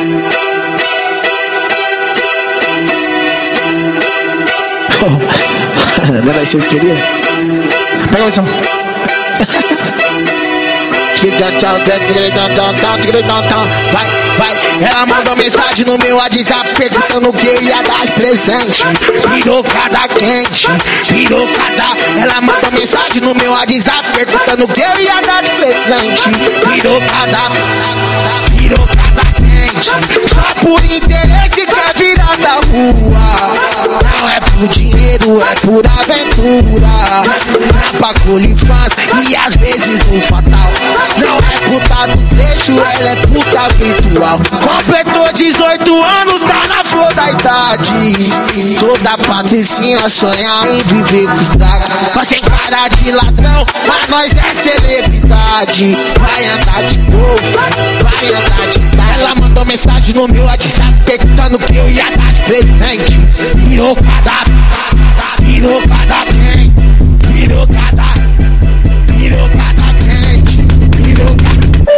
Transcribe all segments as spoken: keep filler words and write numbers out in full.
Não era isso que vocês queriam? Pega a missão. Vai, vai. Ela mandou mensagem no meu WhatsApp perguntando o que eu ia dar de presente. Pirocada quente, pirocada. Ela mandou mensagem no meu WhatsApp perguntando o que eu ia dar de presente. Pirocada, pirocada quente. Só por interesse quer virar da rua. Não é por dinheiro, é por aventura. Bagulho faz e às vezes no fatal. Não é puta do trecho, ela é puta virtual. Completou dezoito anos, tá na flor da idade. Toda patricinha sonha em viver com os dragos. Mas sem cara de ladrão, mas nós é celebridade. Vai andar de golfe, vai andar de carro. Ela mandou mensagem no meu WhatsApp perguntando que eu ia dar de presente. Pirocada, pirocada quem? Pirocada, pirocada quente, pirocada.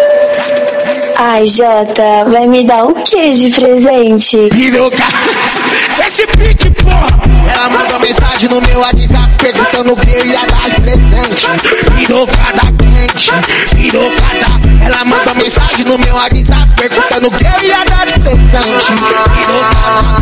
Ai, Jota, vai me dar o que de presente? Pirocada, esse pique, porra. Ela mandou mensagem no meu WhatsApp perguntando o que eu ia dar de presente. Pirocada quente, pirocada. Ela mandou mensagem no meu WhatsApp perguntando o que eu ia dar de presente. Pirocada,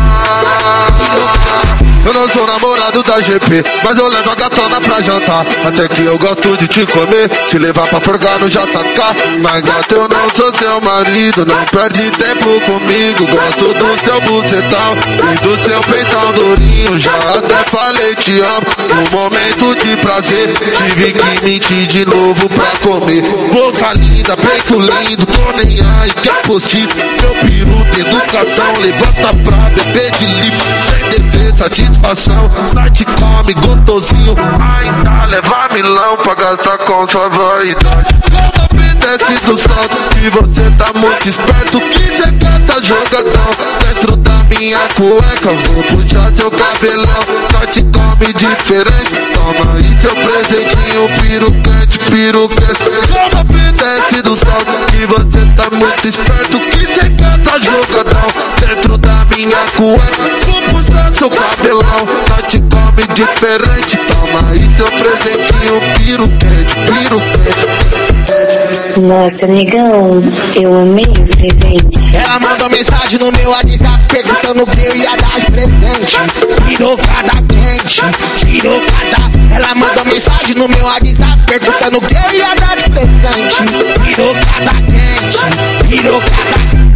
pirocada. Eu não sou namorado da G P, mas eu levo a gatona pra jantar. Até que eu gosto de te comer, te levar pra forgar no J K. Mas gata, eu não sou seu marido, não perde tempo comigo. Gosto do seu bucetão e do seu peitão durinho. Já até falei te amo, no momento de prazer tive que mentir de novo pra comer. Boca linda, peito lindo, tô nem aí, quer postiço. Meu peru de educação, levanta pra beber de limpo. Sem dever, satisfação. Nós te come gostosinho, ainda leva milão pra gastar com sua vaidade. Como desce do salto e você tá muito esperto, que cê cata jogadão. Dentro da minha cueca vou puxar seu cabelão. Nós te come diferente, toma aí seu presentinho. Piruquete, piruquete. Como desce do salto e você tá muito esperto, que cê cata jogadão. Dentro da minha cueca vou puxar seu cabelão. Nós te come diferente, toma aí seu presentinho. Piruquete, piruquete. Nossa, negão, eu amei o presente. Ela mandou mensagem no meu WhatsApp perguntando o que eu ia dar de presente. Pirocada quente, pirocada. Ela mandou mensagem no meu WhatsApp perguntando o que eu ia dar de presente. Pirocada quente, pirocada.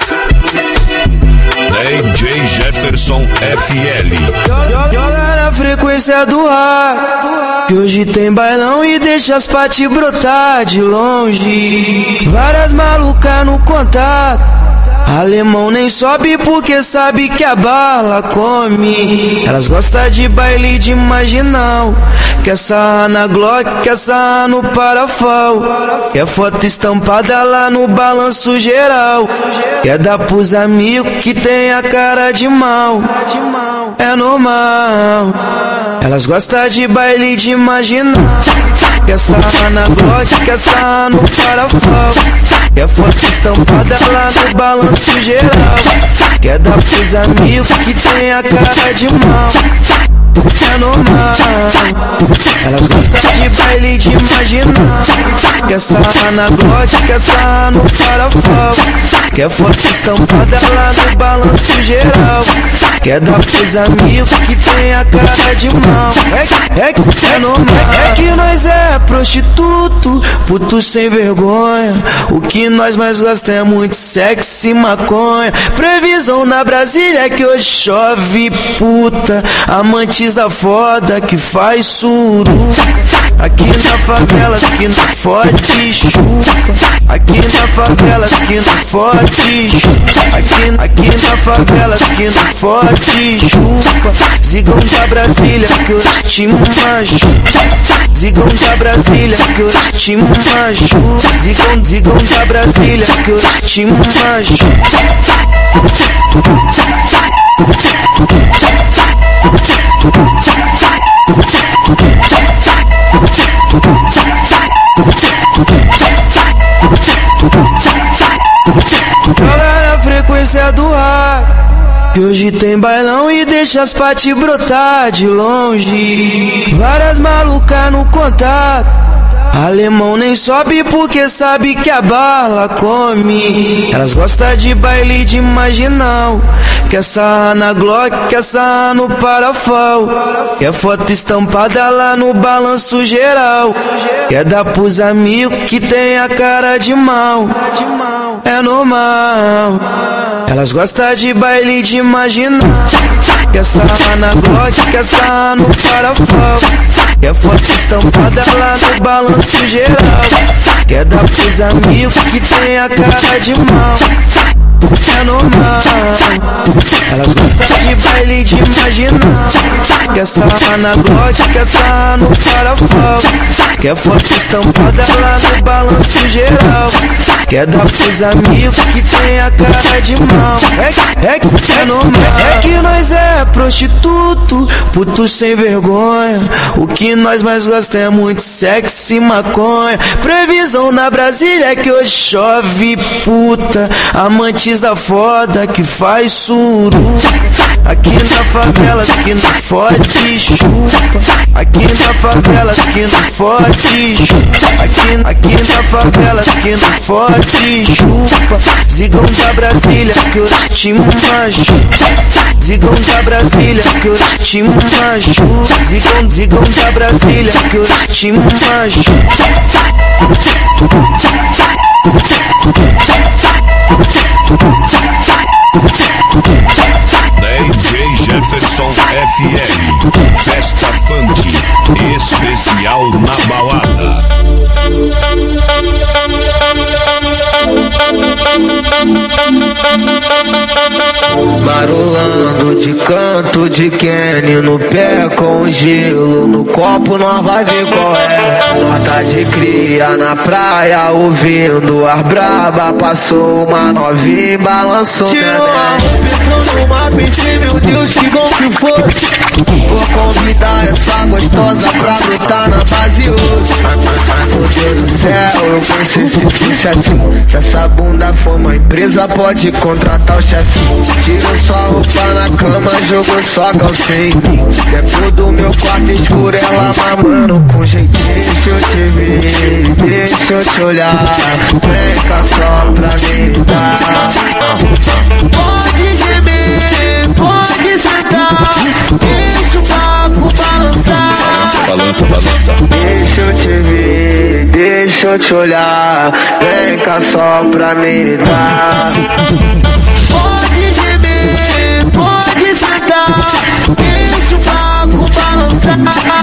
D J Jefferson F L. Joga na frequência do ar, que hoje tem bailão e deixa as paty brotar de longe. Várias malucas no contato, alemão nem sobe porque sabe que a bala come. Elas gostam de baile de marginal, quer sarrar na Glock, quer sarrar no parafal. Quer foto estampada lá no balanço geral, quer dar pros amigos que tem a cara de mal. É normal. Elas gostam de baile de marginal, quer sarrar na Glock, quer sarrar no parafal. Quer foto estampada lá no balanço geral, quer dar pros amigos que tem a cara de mal. É normal. Elas gostam de baile de marginal, quer sarrar na Glock, quer sarrar no parafal. Quer foto estampada lá no balanço geral, quer dar pros amigos que tem a cara de mal. É, é, é normal. É que nós é prostituto, puto sem vergonha. O que nós mais gostamos é muito sexo e maconha. Previsão na Brasília é que hoje chove, puta. Amantes da foda que faz suruca. Aqui na favela que não fode chupa. Aqui na favela que não fode chupa. Aqui, aqui na favela que não fode chupa. Zigão da Brasília que hoje te machuca. Zigão da Brasília que hoje te machuca. Zigão, zigão da Brasília que hoje te machuca. Joga na frequência frequência do rap, que hoje tem bailão e deixa as paty brotar de longe. Várias malucas no contato, alemão nem sobe porque sabe que a bala come. Elas gostam de baile de marginal, quer sarrar na Glock, quer sarrar no parafal, quer foto estampada lá no balanço geral, quer dar pros amigos que tem a cara de mal. É normal. Elas gostam de baile de marginal, quer sarrar na Glock, quer sarrar no parafal, quer foto estampada lá no balanço geral, quer dar pros amigos que tem a cara de mal. É normal. Elas gostam de baile de marginal, quer sarrar na Glock, quer sarrar no parafal, quer foto estampada lá no balanço geral, quer dar pros amigos que tem a cara de mal. É, é, é normal. É que nós é prostituto, puto sem vergonha. O que nós mais gostamos é muito sexo e maconha. Previsão na Brasília é que hoje chove puta, amantes da foda que faz suru. Aqui na favela que não fode chupa, aqui na favela que não fode chupa, aqui, aqui na favela que não fode chupa. Zigão da Brasília que hoje te machuca, zigão da Brasília que hoje te machuca, zigão, zigão da Brasília que hoje te machuca. D J Jefferson F L, festa funk especial na balada. Marolando de canto de Kenny no pé com gelo no copo, nós vai ver qual é. Nota de cria na praia ouvindo as braba, passou uma novinha e balançou. Tirou a roupa, numa pensei, meu Deus, que bom que fosse. Vou convidar essa gostosa pra brotar na base hoje. Ai, meu Deus do céu, eu pensei se fosse assim. Se essa bunda for uma empresa, pode contratar o chefe. Tirou sua roupa na cama, jogou só calcinha em mim. Dentro do meu quarto escuro, ela mamando com jeitinho. Deixa eu te ver, deixa eu te olhar, vem cá só pra me dar. Pode gemer, pode sentar, deixa o papo balançar. Balança, balança. Deixa eu te ver, deixa eu te olhar, vem cá só pra me dar. Pode gemer, pode sentar, deixa o papo balançar.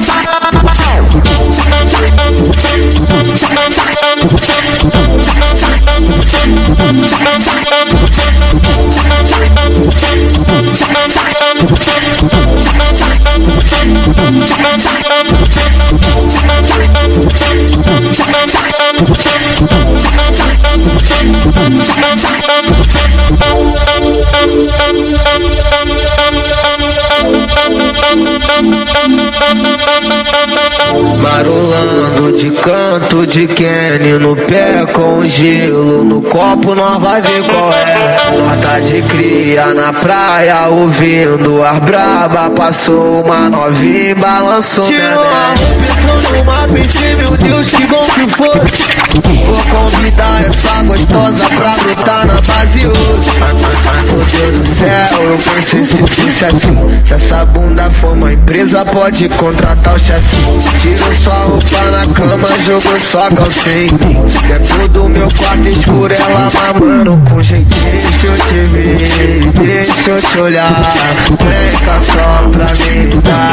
Marolando de canto de Kenny no pé com gelo no copo, nós vai ver qual é. Nota de cria na praia ouvindo as braba, passou uma novinha e balançou. Tirou a roupa, numa pensei, meu Deus, que bom que fosse. Vou convidar essa gostosa pra brotar na base hoje. Ai, meu Deus do céu, eu pensei se fosse assim. Se essa bunda for uma empresa, pode contratar o chefe. Tirou sua roupa na cama, jogou só calcinha em mim. Dentro do meu quarto escuro, ela mamando com jeitinho. Deixa eu te ver, deixa eu te olhar, vem cá só pra me dar.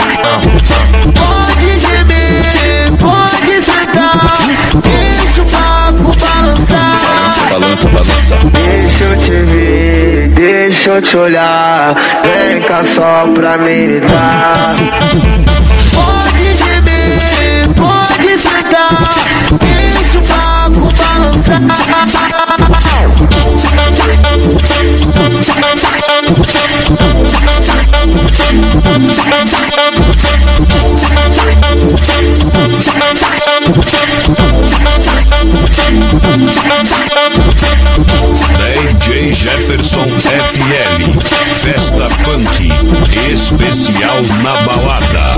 Pode gemer, pode sentar, deixa o papo balançar. Balança, balança. Deixa eu te ver, deixa eu te olhar, vem cá só pra me dar. Pode gemer, pode sentar, deixa o papo balançar. D J Jefferson Jefferson F L, festa funk especial na balada.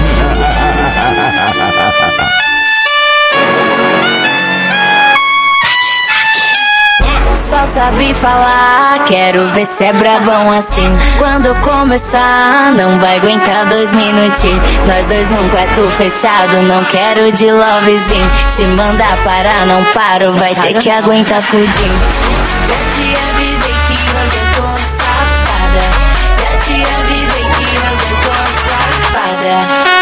Só sabe falar, quero ver se é brabão assim. Quando começar, não vai aguentar dois minutinhos. Nós dois num quarto fechado, não quero de lovezinho. Se mandar parar, não paro, vai ter que aguentar tudinho. Já te avisei que hoje eu tô safada. Já te avisei que hoje eu tô safada.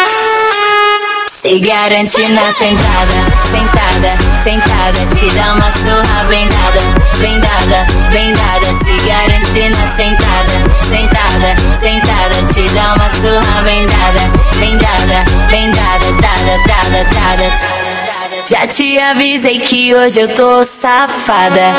Se garante na sentada, sentada, sentada. Te dá uma surra bem dada, bem dada, bem dada. Se garante na sentada, sentada, sentada. Te dá uma surra bem dada, bem dada, bem dada, dada, dada, dada. Já te avisei que hoje eu tô safada.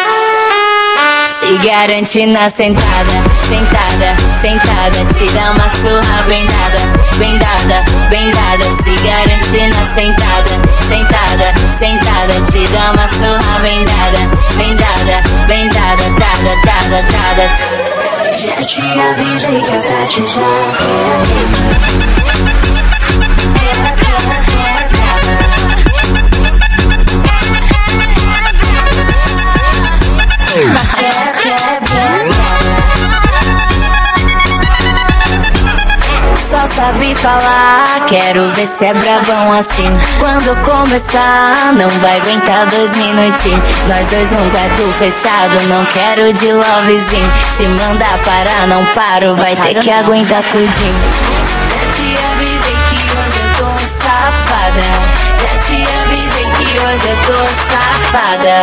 Se garante na sentada, sentada, sentada. Te dá uma surra bem dada, bem dada, bem dada. Se garante na sentada, sentada, sentada. Te dá uma surra bem dada, bem dada, bem dada, dada, dada, dada. Já te avisei que a Tati já Só sabe falar, quero ver se é brabão assim. Quando começar, não vai aguentar dois minutinhos. Nós dois num quarto fechado, não quero de lovezinho. Se mandar parar, não paro, vai ter que aguentar tudinho. Já te avisei que hoje eu tô safada. Já te avisei que hoje eu tô safada.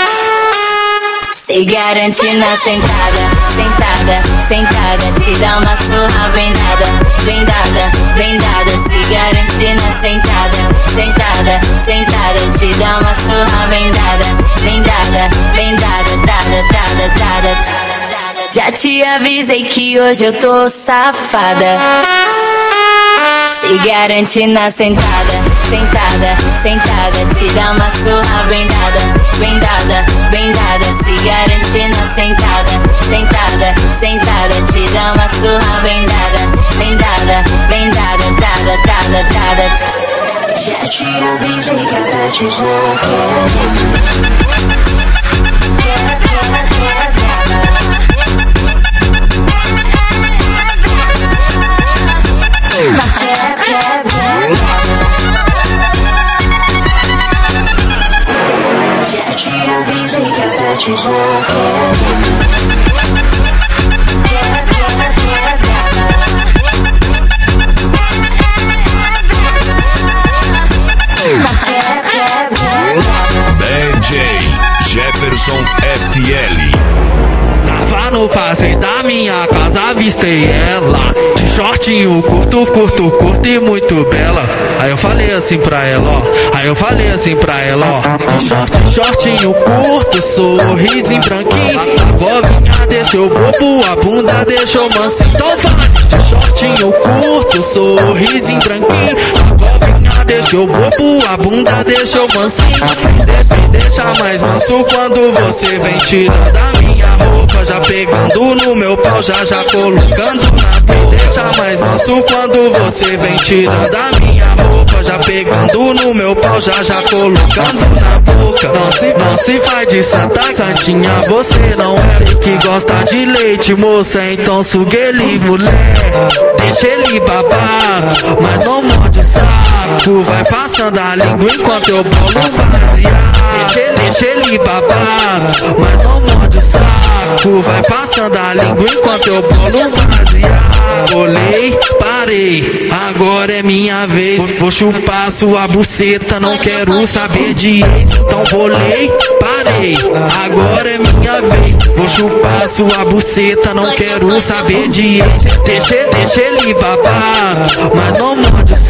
Se garante na sentada, sentada, sentada. Te dá uma surra bem dada, bem dada, bem dada. Se garante na sentada, sentada, sentada. Te dá uma surra bem dada, bem dada, bem dada, dada, dada, dada. Já te avisei que hoje eu tô safada. Se garante na sentada, sentada, sentada. Te dá uma surra bem dada, bem dada, bem dada. Se garante na sentada, sentada, sentada. Te dá uma surra bem dada, bem dada, bem dada, dada, dada, dada. Já te avisei que a Tati já quer, quer, quer, quer, já te avisei que a Tati já D J Jefferson F L. Tava no passeio da minha casa, avistei ela de shortinho curto, curto, curto e muito bela. Aí eu falei assim pra ela, ó. Aí eu falei assim pra ela, ó. Short, shortinho curto, sorrisinho branquinho. A govinha deixou bobo, a bunda deixou mansinho. Então vai, shortinho curto, sorrisinho branquinho. A govinha deixou bobo, a bunda deixou mansinho. Me deixa mais manso quando você vem tirando a minha roupa, já pegando no meu pau, já já colocando na boca. Deixa mais manso quando você vem tirando a minha roupa, já pegando no meu pau, já já colocando na boca. Não se, não se faz de santa, santinha, você não é que gosta de leite, moça, então suga ele, mulher. Deixa ele babar, mas não morde o saco. Vai passando a língua enquanto eu bolo baseado. Deixa, deixa ele babar, mas não morde o saco. Vai passando a língua enquanto eu bolo baseado. Bolei, parei, agora é minha vez. Vou chupar sua buceta, não quero saber de ex. Então bolei, parei, agora é minha vez. Vou chupar sua buceta, não quero saber de ex. Deixa, deixa ele babar, mas não morde o saco.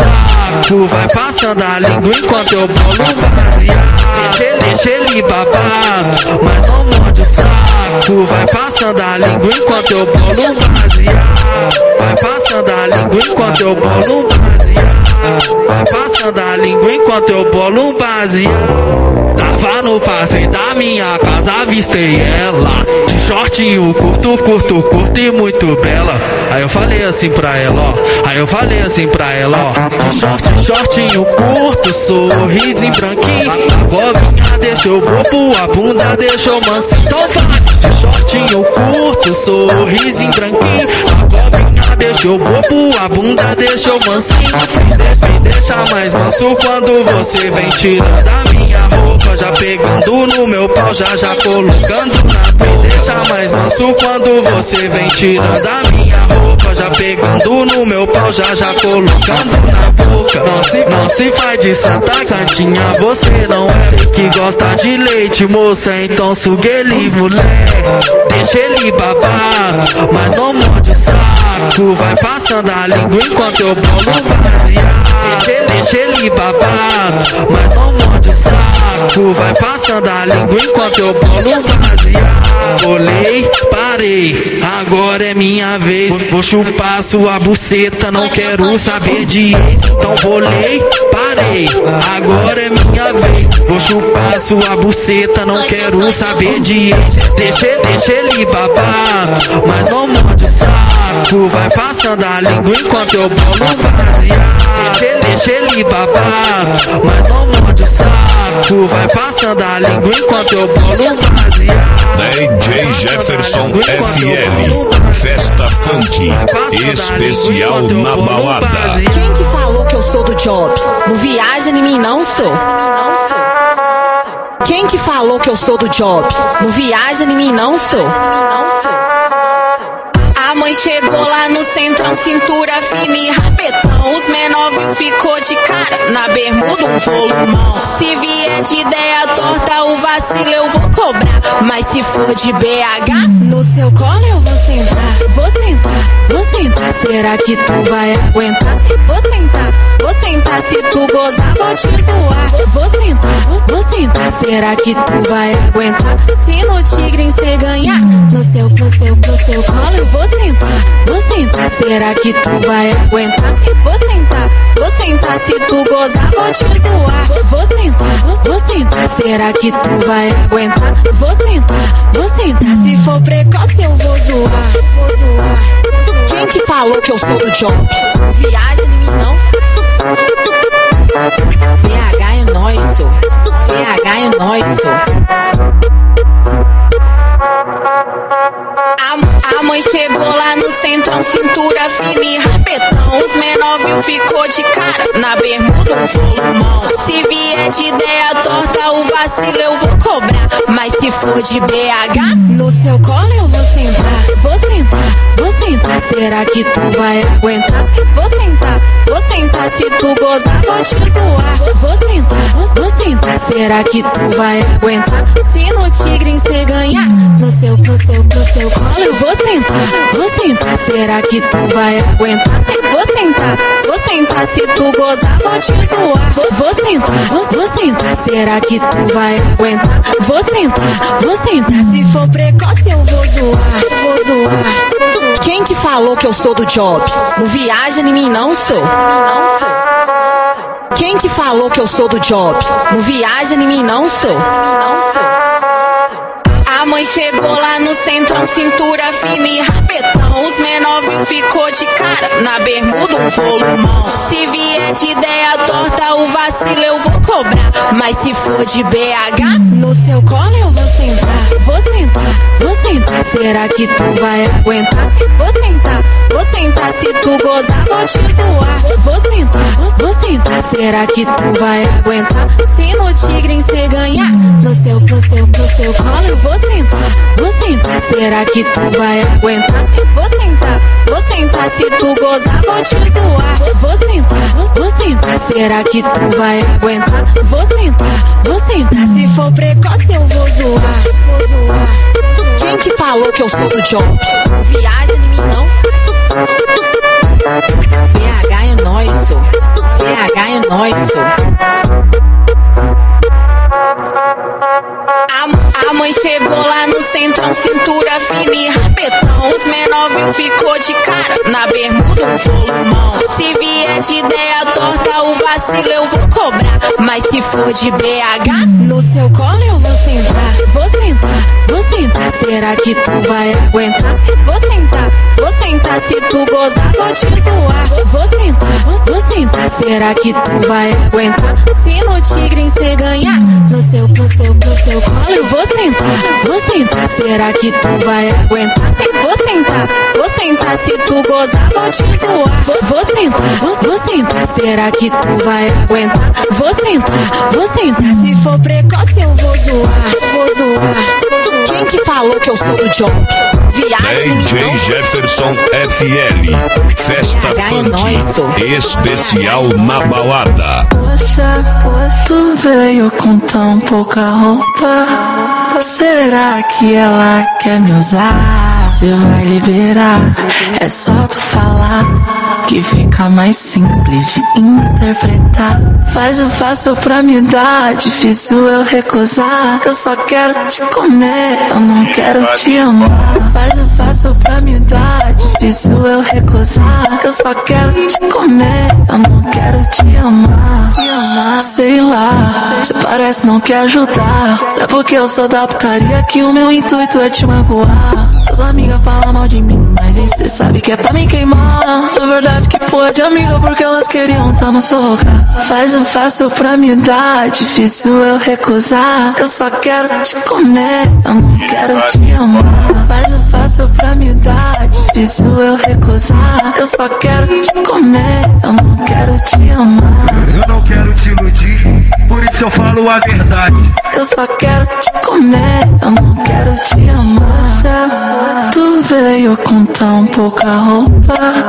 saco. Vai passando a língua enquanto eu bolo baseado. Deixa, deixa ele babar, mas não morde o saco. Vai passando a língua enquanto eu bolo baseado. Vai passando a língua enquanto eu bolo baseado. Vai passando a língua enquanto eu bolo um baseado. Tava no passeio da minha casa, avistei ela de shortinho curto, curto, curto e muito bela. Aí eu falei assim pra ela, ó. Aí eu falei assim pra ela, ó. De short, shortinho curto, sorrisinho branquinho. A bovinha deixou bobo, a bunda deixou mansinho. Então vai, de shortinho curto, sorrisinho branquinho. A bovinha deixou bobo, a bunda deixou mansinho. Me deixa mais manso quando você vem tirando a minha roupa, já pegando no meu pau, já já colocando na boca. Me deixa mais manso quando você vem tirando a minha roupa, já pegando no meu pau, já já colocando na boca. Não se, não se faz de santa, santinha, você não é que gosta de leite, moça, então suga ele, mulher. Deixa ele babar, mas não morde o saco. Vai passando a língua enquanto eu bolo baseado. Deixa, deixa ele babar, mas não morde o saco. Vai passando a língua enquanto eu bolo baseado. Olhei, parei, agora é minha vez. Vou chupar sua buceta, não quero saber de ex. Então bolei, parei, agora é minha vez. Vou chupar sua buceta, não quero saber de ex. Deixa, deixa ele babar, mas não morde o saco. Vai passando a língua enquanto eu bolo baseado. Deixa, deixa ele babar, mas não morde o saco. Vai passando a língua enquanto eu bolo baseado. D J Jefferson F L, festa funk especial na balada. Quem que falou que eu sou do job? Não viaja em mim, não sou. Quem que falou que eu sou do job? Não viaja em mim, não sou. A mãe chegou lá no centrão, cintura firme e rapetão. Os menor viu, ficou de cara, na bermuda um volumão. Se vier de ideia torta, o vacilo eu vou cobrar. Mas se for de B H, no seu colo eu vou sentar. Vou sentar, vou sentar, será que tu vai aguentar? Vou sentar, vou sentar, se tu gozar vou te zoar. Vou sentar, vou sentar, será que tu vai aguentar? Se no tigre cê ganhar, no seu, no seu, no seu colo eu vou sentar. Vou sentar, será que tu vai aguentar? Vou sentar, vou sentar, se tu gozar vou te zoar. Vou sentar, vou sentar, será que tu vai aguentar? Vou sentar, vou sentar, se for precoce eu vou zoar. Vou zoar. Quem que falou que eu sou do job? Viagem em mim não. B H é nóis, sou. B H é nóis, sou. A, a mãe chegou lá no centrão, cintura firme e rapetão. Os menor viu, ficou de cara, na bermuda um volumão. Se vier de ideia torta, o vacilo eu vou cobrar. Mas se for de B H, no seu colo eu vou sentar. Vou sentar, vou sentar, será que tu vai aguentar? Vou sentar, vou sentar, se tu gozar vou te zoar. Vou sentar, vou sentar, será que tu vai aguentar? Se no tigre cê ganhar, no seu, no seu, no seu colo eu vou sentar. Vou sentar, será que tu vai aguentar? Vou sentar, vou sentar, se tu gozar vou te zoar. Vou sentar, vou, vou sentar, será que tu vai aguentar? Vou sentar, vou sentar, se for precoce eu vou zoar. Vou zoar. Quem que falou que eu sou do job? Não viaja em mim, não sou. Quem que falou que eu sou do job? Não viaja em mim, não sou. A mãe chegou lá no centrão, cintura firme e rapetão. Os menor viu, ficou de cara, na bermuda um volumão. Se vier de ideia torta, o vacilo eu vou cobrar. Mas se for de B H, no seu colo eu vou sentar. Vou sentar, vou sentar, será que tu vai aguentar? Vou sentar, vou sentar, se tu gozar vou te zoar. Vou sentar, vou sentar, será que tu vai aguentar? Se no tigre cê ganhar, no seu, no seu, no seu colo eu vou sentar. Vou sentar, será que tu vai aguentar? Vou sentar, vou sentar, se tu gozar vou te zoar. Vou sentar, vou sentar, será que tu vai aguentar? Vou sentar, vou sentar, se for precoce eu vou zoar. Vou zoar. Quem que falou que eu sou do job? Viaja em mim não. B H é nóis, sou. B H é nóis, a, a mãe chegou lá no centrão, cintura fina e rapetão. Os menor viu, ficou de cara, na bermuda um volumão. Se vier de ideia torta, o vacilo eu vou cobrar. Mas se for de B H, no seu colo eu vou sentar. Vou sentar, vou sentar, será que tu vai aguentar? Vou sentar, vou sentar, se tu gozar vou te zoar. Vou sentar, vou, vou sentar, será que tu vai aguentar? Se no tigre cê ganhar, no seu, no seu, no seu colo eu vou sentar. Vou sentar, será que tu vai aguentar? Vou sentar, vou sentar, se tu gozar vou te zoar. Vou, vou sentar, vou, vou sentar, será que tu vai aguentar? Vou sentar, vou sentar, se for precoce eu vou zoar. Vou zoar. Quem que falou que eu sou do job? Viagem D J Jefferson F L, festa funk especial na balada. Poxa, tu veio com tão pouca roupa. Será que ela quer me usar? Se vai liberar, é só tu falar que fica mais simples de interpretar. Faz o fácil pra me dar, difícil eu recusar. Eu só quero te comer, eu não quero te amar. Faz o fácil pra me dar, difícil eu recusar. Eu só quero te comer, eu não quero te amar. Sei lá, cê parece não quer ajudar. É porque eu sou da putaria que o meu intuito é te magoar. Suas amigas falam mal de mim, mas aí cê sabe que é pra me queimar. Na verdade que porra de amiga, porque elas queriam tá no seu lugar. Faz o fácil pra me dar, difícil eu recusar. Eu só quero te comer, eu não quero te amar. Faz o fácil pra me dar, difícil eu recusar. Eu só quero te comer, eu não quero te amar. Eu não quero te iludir, por isso eu falo a verdade. Eu só quero te comer, eu não quero te amar. Tu veio com tão pouca roupa.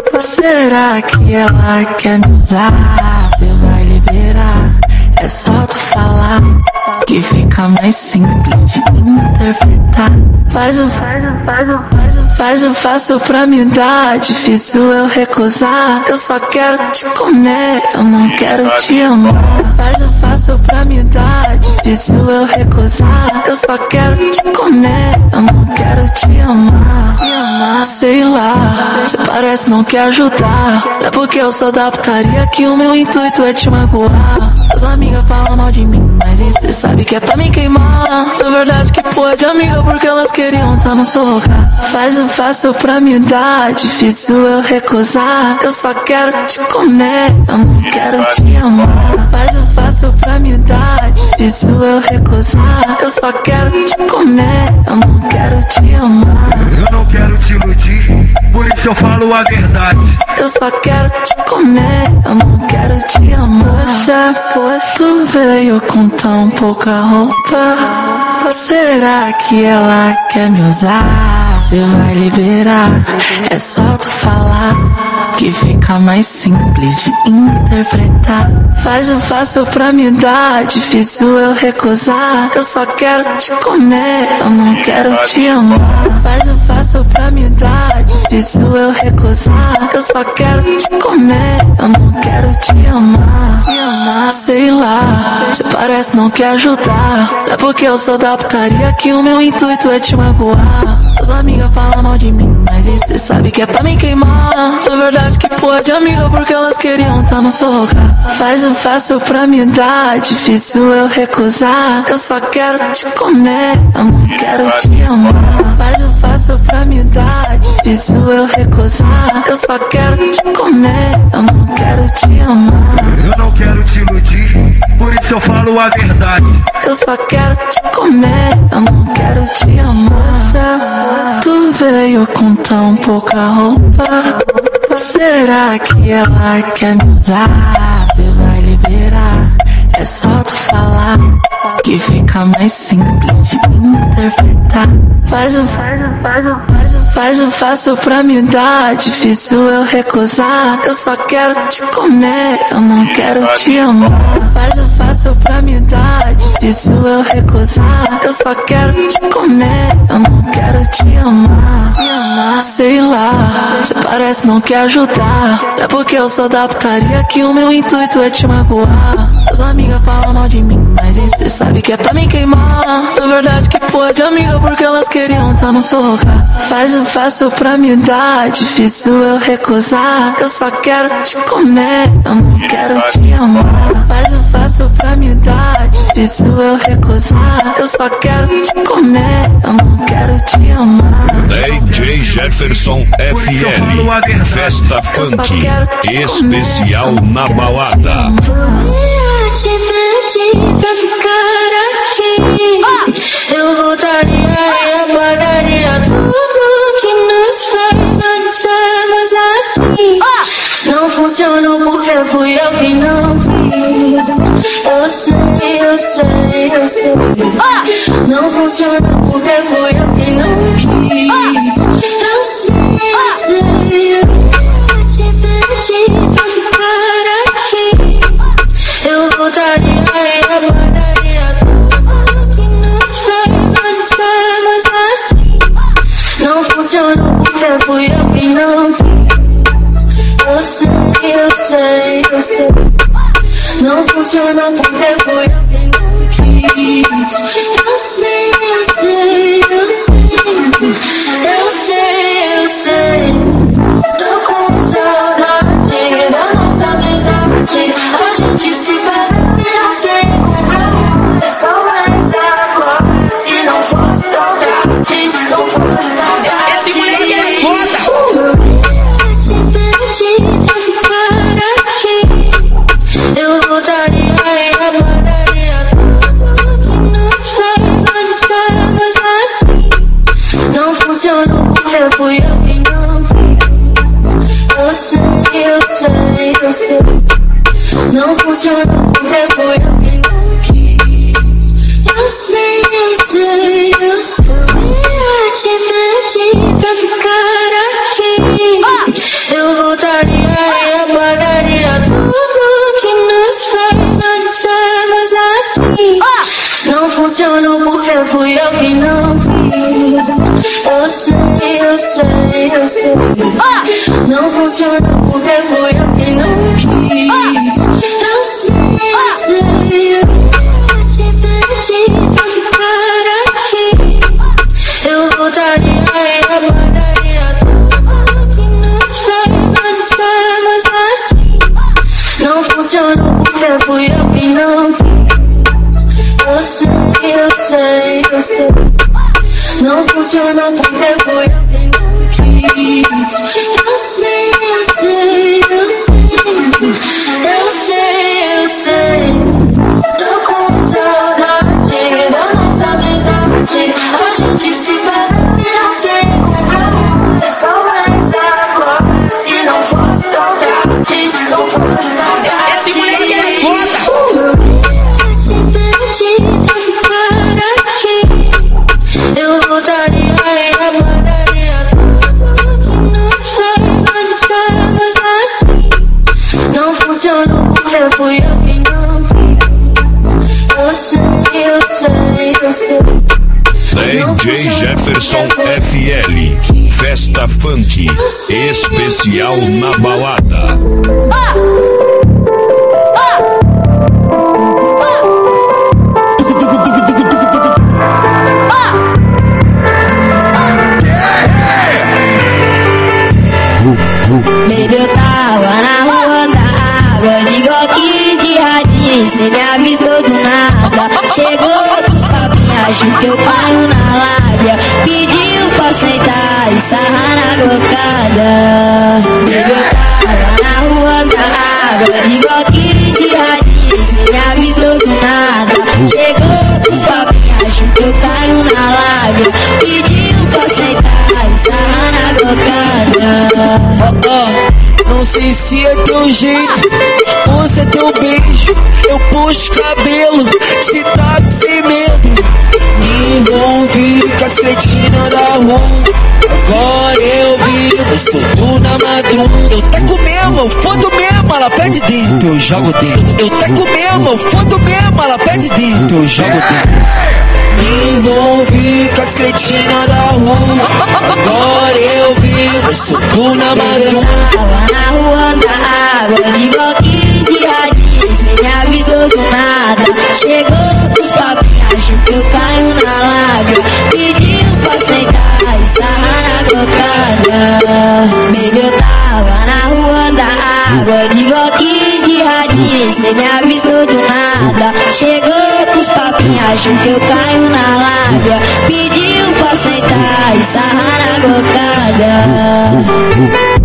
Será que ela quer me usar? Você vai liberar, é só tu falar que fica mais simples de interpretar. Faz o, faz o, faz o, faz o, faz o fácil pra me dar, difícil eu recusar. Eu só quero te comer, eu não quero te amar. Faz o fácil pra me dar, difícil eu recusar. Eu só quero te comer, eu não quero te amar. Sei lá, cê parece não quer ajudar. É porque eu sou da putaria que o meu intuito é te magoar. Suas amigas falam mal de mim, mas aí cê sabe que é pra me queimar. Na verdade que porra de amiga, porque elas queriam tá no seu lugar. Faz o fácil pra me dar, difícil eu recusar. Eu só quero te comer, eu não quero te amar. Faz o fácil pra me dar, difícil eu recusar. Eu só quero te comer, eu não quero te amar. Eu não quero te iludir, por isso eu falo a verdade. Eu só quero te comer, eu não quero te amar. Poxa, tu veio com tão pouca roupa. Será que ela quer me usar? Você vai liberar, é só tu falar que fica mais simples de interpretar. Faz o fácil pra me dar, difícil eu recusar. Eu só quero te comer, eu não quero te amar. Faz o fácil pra me dar, difícil eu recusar. Eu só quero te comer, eu não quero te amar. Sei lá, cê parece não quer ajudar. É porque eu sou da putaria que o meu intuito é te magoar. Suas amigas falam mal de mim, mas aí cê sabe que é pra me queimar. Na verdade que porra de amiga, porque elas queriam tá no seu lugar. Faz o fácil pra me dar, difícil eu recusar. Eu só quero te comer, eu não quero te amar. Faz o fácil pra me dar, difícil eu recusar. Eu só quero te comer, eu não quero te amar. Eu não quero te iludir, por isso eu falo a verdade. Eu só quero te comer, eu não quero te amar. Tu veio com tão pouca roupa. Será que ela quer me usar? Você vai liberar, é só tu falar que fica mais simples de interpretar. Faz o, faz o, faz o, faz o, faz o fácil pra me dar, difícil eu recusar. Eu só quero te comer, eu não quero te amar. Faz o fácil pra me dar, difícil eu recusar. Eu só quero te comer, eu não quero te amar. Sei lá, cê parece não quer ajudar. É porque eu sou da putaria que o meu intuito é te magoar. Suas amigas falam mal de mim, mas cê sabe que é pra me queimar. Na verdade que porra de amiga, porque elas queriam tá no seu lugar. Faz o fácil pra me dar, difícil eu recusar. Eu só quero te comer, eu não quero te amar. Faz o fácil pra me dar, difícil eu recusar. Eu só quero te comer, eu não quero te amar. D J Jefferson F L, Festa Funk, especial na balada. Eu te pedi pra ficar aqui. Eu voltaria e apagaria tudo que nos faz antes sermos assim. Não funcionou porque fui eu que não quis. Eu sei, eu sei, eu sei. Não funcionou porque fui eu que não quis. Eu sei, eu sei. Eu te pedi pra ficar aqui. Eu voltaria e apagaria tudo que nos fez antes sermos assim. Não funcionou porque fui eu que não quis. Eu sei, eu sei, eu sei. Não funcionou porque fui eu que não quis. Eu sei, eu sei, eu sei. Eu sei, eu sei. Tô com saudade da nossa amizade. A gente se perdeu sem comprar. Só mais agora. Se não fosse saudade, não fosse saudade. Esse moleque é foda. Eu te pedi pra ficar aqui. Eu voltaria e apagaria tudo que nos fez antes sermos assim. Não funcionou porque fui eu que não quis. Eu sei, eu sei, eu sei. Não funcionou porque fui eu que não quis. Eu sei, eu sei, eu sei. Eu te pedi pra ficar aqui. Eu voltaria e apagaria tudo que nos fez antes sermos assim. Não funcionou porque fui eu que não quis. Eu sei, eu sei, eu sei. Não funcionou porque fui eu que não quis. Eu sei, eu sei. Eu te pedi pra ficar aqui. Eu voltaria e apagaria tudo que nos fez antes sermos assim. Não funcionou porque fui eu que não quis. Eu sei, eu sei, eu sei. Não funcionou porque fui eu que não quis. Eu sei, eu sei, eu sei. Eu sei, eu sei. Tô com saudade da nossa amizade. A gente se perdeu sem comprar. Só mais agora. Se não fosse saudade, não fosse saudade. Esse moleque é foda. Eu te pedi pra ficar aqui. Eu voltaria e apagaria tudo que nos fez antes sermos assim. Não funcionou porque fui eu que não quis. Eu sei, eu sei, eu sei. D J Jefferson F L, Festa Funk, especial na balada. Baby, eu tava na rua da água, de Glock de radinho, cê me avistou do nada. Chegou dos papinhos, acho que eu caio na lábia. Pediu pra sentar e sarrar na gocada. Baby, eu tava na rua da água, de Glock de radinho, cê me avistou do nada. Chegou dos papinhos, acho que eu caio na lábia. Pediu pra sentar e sarrar na gocada. Oh, oh, não sei se é teu jeito ou se é teu beijo. Eu puxo cabelo, te taco sem medo. Me envolvi com as cretinas da rua. Agora eu vivo, sou do na madruga. Eu taco mesmo, eu fodo mesmo, ela pede dentro, eu jogo dentro. Eu taco mesmo, eu fodo mesmo, ela pede dentro, eu jogo dentro. Me envolvi com as cretinas da rua. Agora eu eu subo na madrugada. Tava na rua da água, de bloquinho de radinho, cê me avisou do nada. Chegou com os papinhos, acho que eu caio na lábia. Pediu pra sentar e sarrar na cocada. Baby, eu tava na rua da água, de bloquinho de radinho, cê me avisou do nada. Chegou com os papinhos, acho que eu caio na lábia. Pediu pra sentar e sarrar na cocada.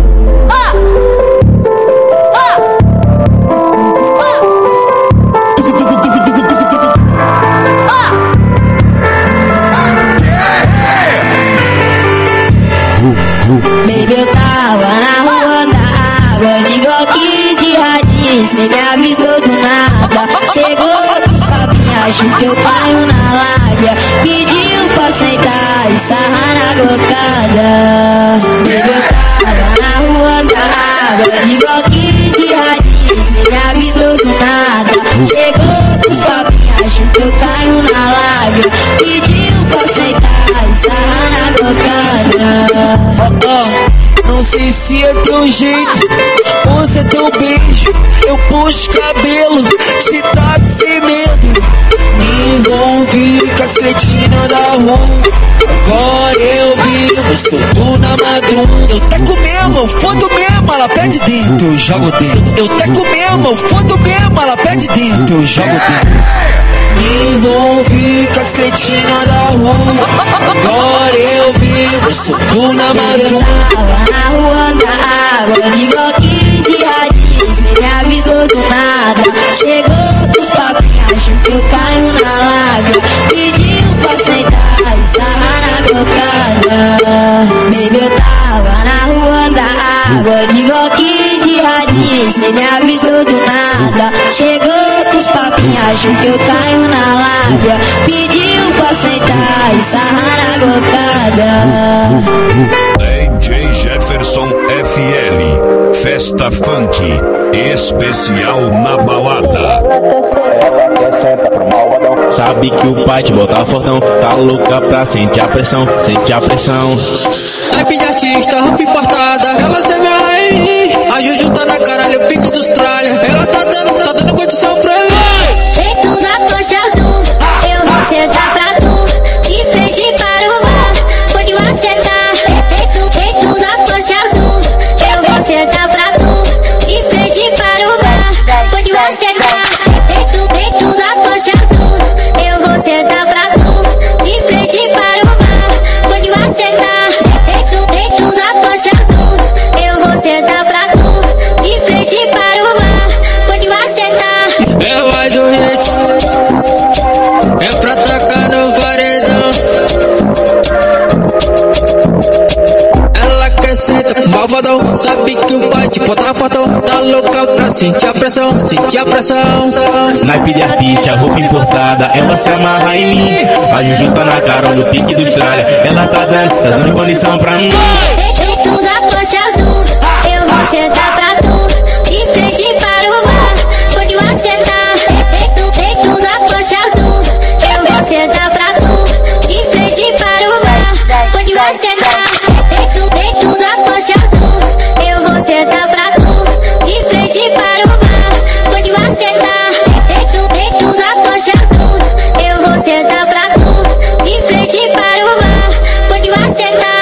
Baby, eu tava na rua da água, de glock de radinho, cê me avisou do nada. Chegou com os papinhos, acho que eu caio na lábia. Pediu pra sentar e sarrar na gocada. Baby, eu tava na rua da água, de glock de radinho, cê me avisou do nada. Chegou com os papinhos, acho que eu caio na lábia. Pediu pra sentar e sarrar na gocada. Oh, oh, não sei se é teu jeito ou se é teu beijo. Eu puxo cabelo, te trago sem medo. Me envolvi com as cretinas da rua. Agora eu vivo, solto na madrugada. Eu teco mesmo, eu fodo mesmo, ela pede dentro, eu jogo dentro. Eu teco mesmo, eu fodo mesmo, ela pede dentro, eu jogo dentro. Me envolvi com as cretinas da rua. Agora eu vivo, solto na madrugada. Tava na rua da água, de glock de radinho, cê me avisou do nada. Chegou com os papinhos, acho que eu caio na lábia. Pediu pra sentar e sarrar na cocada. Baby, eu tava na rua da água, de glock de radinho, cê me avisou do nada. Chegou com os papinhos, acho que eu caio na lábia. Pediu pra sentar e sarrar na gocada. D J Jefferson F L, Festa Funk, especial na balada. Sabe que o pai te botar fortão, tá louca pra sentir a pressão, sentir a pressão. Naipe de artista, roupa importada, ela se amarra em mim. A Juju tá na cara, o pico dos tralha. Ela tá dando, tá dando condição pra mim. Dentro da Porsche azul, eu vou sentar pra tu, de frente para o mar, pode acertar. Dentro, dentro da Porsche azul, eu vou sentar pra tu, de frente para o mar, pode acertar. Dentro, dentro da Porsche azul, eu vou sentar pra tu, de frente para o mar, pode acertar. Dentro, dentro da Porsche azul, eu vou sentar pra tu, de frente para o mar, pode acertar. É mais um hit, é pra tacar no paredão. Ela quer sentar malvadão, sabe que o pai te botar fortão, tá louca pra sentir a pressão, sentir a pressão. Naipe de artista, roupa importada, ela se amarra em mim. A Juju tá na cara, olha o pique do tralha. Ela tá dando, tá dando condição pra mim. Dentro da Porsche azul, eu vou sentar pra tu, de frente para o mar, pode acertar. Dentro, dentro da Porsche azul, eu vou sentar pra tu, de frente para o mar, pode acertar. Dentro, dentro da Porsche azul, eu vou sentar pra tu, de frente para o mar, pode acertar. Dentro, dentro da Porsche azul, eu vou sentar pra tu, de frente para o mar, pode acertar.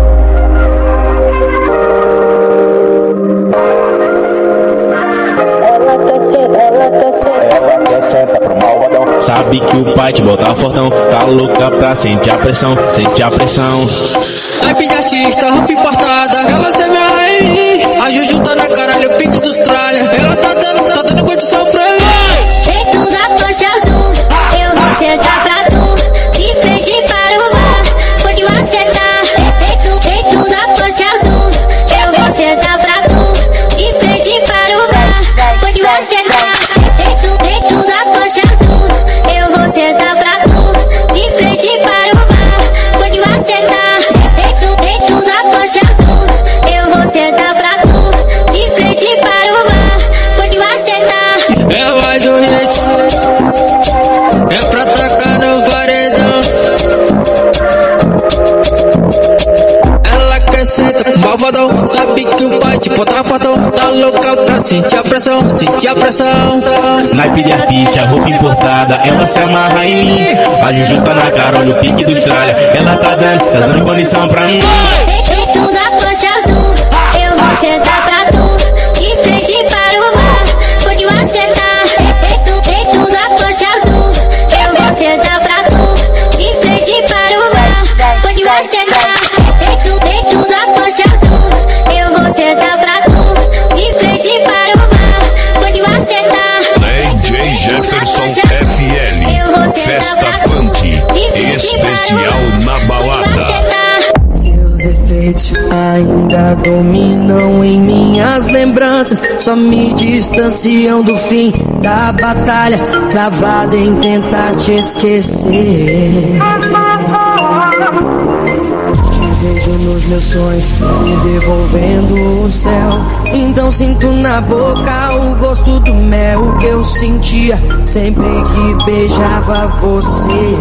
Sabe que o pai te botar fortão, tá louca pra sentir a pressão, sentir a pressão. Naipe de artista, roupa importada, ela se amarra em mim. A Juju tá na cara, o pico dos tralha. Ela tá dando, tá dando condição pra mim. Dentro da Porsche azul, eu vou sentar pra tu, de frente para o mar, pode acertar. Dentro, dentro da Porsche azul, eu vou sentar pra tu, de frente para o mar, pode acertar. Dentro, dentro da Porsche azul, eu vou sentar pra tu, de frente para o mar, pode acertar. Dentro, dentro da Porsche azul, eu vou sentar pra tu, de frente para o mar, pode acertar. É safado, malvadão. Sabe que o pai te botar fadão. Tá louca pra sentir a pressão, sentir a pressão. Naipe de artista, roupa importada, ela se amarra em mim. A Juju tá na cara, olha o pique do Austrália. Ela tá dando, tá dando condição pra mim. Dentro da Porsche azul, eu vou sentar pra tu, de frente para o mar, pode acertar. Dentro, dentro da Porsche azul, eu vou sentar pra tu, de frente para o mar, pode acertar. Dentro, dentro da Porsche azul, eu vou sentar pra tu, de frente para o mar, pode acertar. D J Jefferson F L, Festa Funk, especial na balada. Seus efeitos ainda dominam em minhas lembranças, só me distanciam do fim da batalha, travada em tentar te esquecer. Te vejo nos meus sonhos, me devolvendo o céu. Então sinto na boca o gosto do mel que eu sentia sempre que beijava você.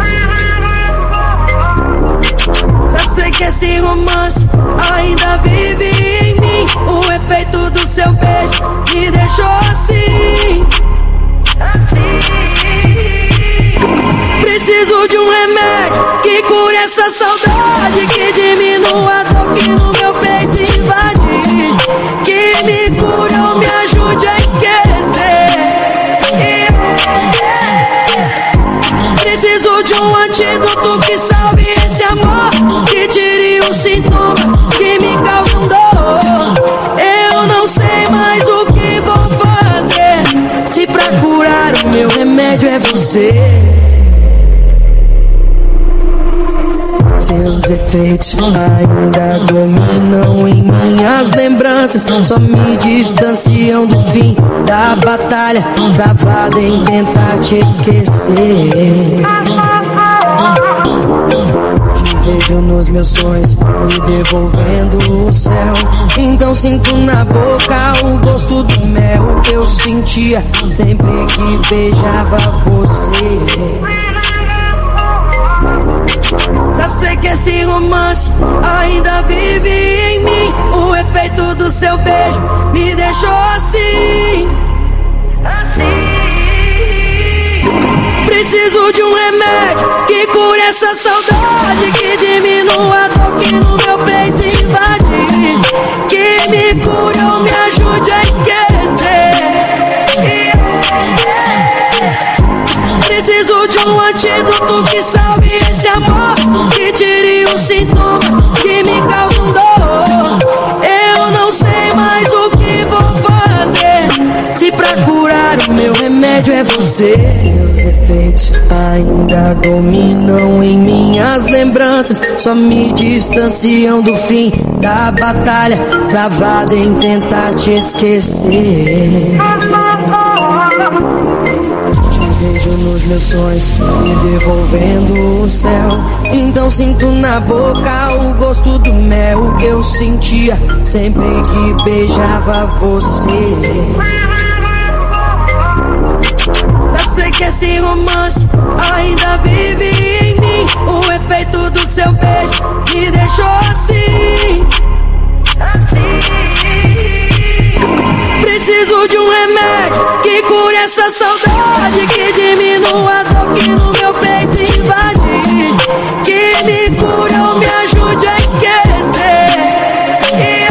Já sei que esse romance ainda vive em mim. O efeito do seu beijo me deixou assim. Preciso de um remédio que cure essa saudade, que diminua a dor que no meu peito invade, que me cure ou me ajude a esquecer. Preciso de um antídoto que salve esse amor, que tire os sintomas que me causam dor. Eu não sei mais o que vou fazer, se pra curar o meu remédio é você. Seus efeitos ainda dominam em minhas lembranças, só me distanciam do fim da batalha, travada em tentar te esquecer. Te vejo nos meus sonhos, me devolvendo o céu. Então sinto na boca o gosto do mel que eu sentia sempre que beijava você. Já sei que esse romance ainda vive em mim. O efeito do seu beijo me deixou assim. Preciso de um remédio que cure essa saudade, que diminua a dor que no meu peito invade, que me cure ou me ajude a esquecer. Preciso de um antídoto que salve esse amor, que tire os sintomas que me causam dor. Eu não sei mais o que vou fazer, se pra curar o meu remédio é você. Seus efeitos ainda dominam em minhas lembranças, só me distanciam do fim da batalha, travada em tentar te esquecer. Vejo nos meus sonhos, me devolvendo o céu. Então sinto na boca o gosto do mel que eu sentia sempre que beijava você. Já sei que esse romance ainda vive em mim. O efeito do seu beijo me deixou assim. Preciso de um remédio que cure essa saudade, que diminua a dor que no meu peito invade, que me cure ou me ajude a esquecer.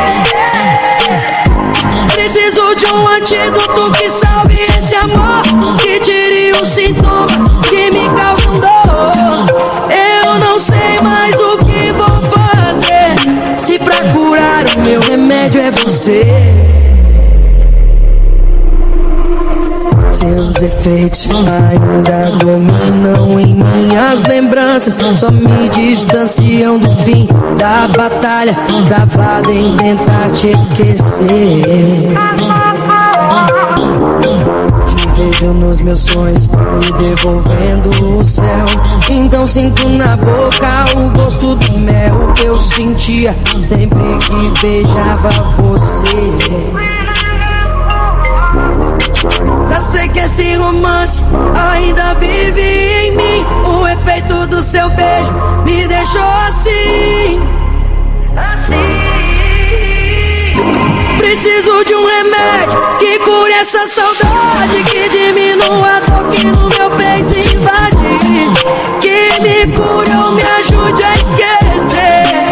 Preciso de um antídoto que salve esse amor, que tire os sintomas que me causam dor. Eu não sei mais o que vou fazer, se pra curar o meu remédio é você. Seus efeitos ainda dominam em minhas lembranças, só me distanciam do fim da batalha, travada em tentar te esquecer. Te vejo nos meus sonhos, me devolvendo o céu. Então sinto na boca o gosto do mel que eu sentia sempre que beijava você. Já sei que esse romance ainda vive em mim. O efeito do seu beijo me deixou assim. Assim. essa saudade, que diminua a dor que no meu peito invade, que me cure ou me ajude a esquecer.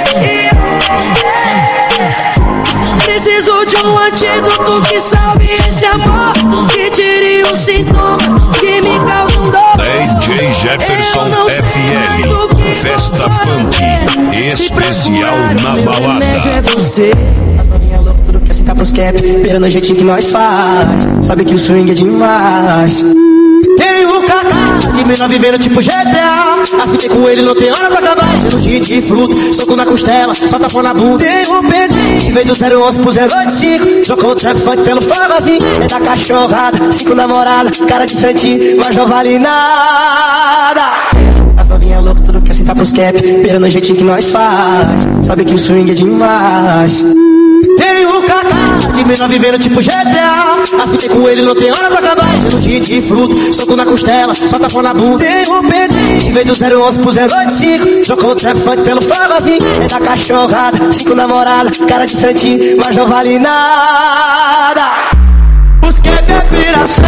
Preciso de um antídoto que salve esse amor, que tire os sintomas que me causam dor. D J Jefferson F L, Festa Funk especial na balada. É você. As novinhas loucas, tudo que assentar pros cap, pera no jeitinho que nós faz. Sabe que o swing é demais. Tem o Kaká, de menor vivendo tipo G T A. Afitei com ele, não tem hora pra acabar. Cirurgia de fruto, soco na costela, só tapão na bunda. Tem o Pedrinho, veio do zero onze pro zero oito cinco. Jogou o trap funk pelo favazinho. É da cachorrada, cinco namorada, cara de santinho, mas não vale nada. As novinhas loucas, tudo que assentar pros cap, pera no jeitinho que nós faz. Sabe que o swing é demais. Tem o Kaká, de menor vivendo tipo G T A. Afitei com ele, não tem hora pra acabar. Cirurgia de fruto, soco na costela, só tapão na bunda. Tem o Pedrinho, veio do zero onze pro zero oito cinco. Jogou o trap funk pelo favazinho. É da cachorrada, cinco namorada, cara de santinho, mas não vale nada. Os cap é piração,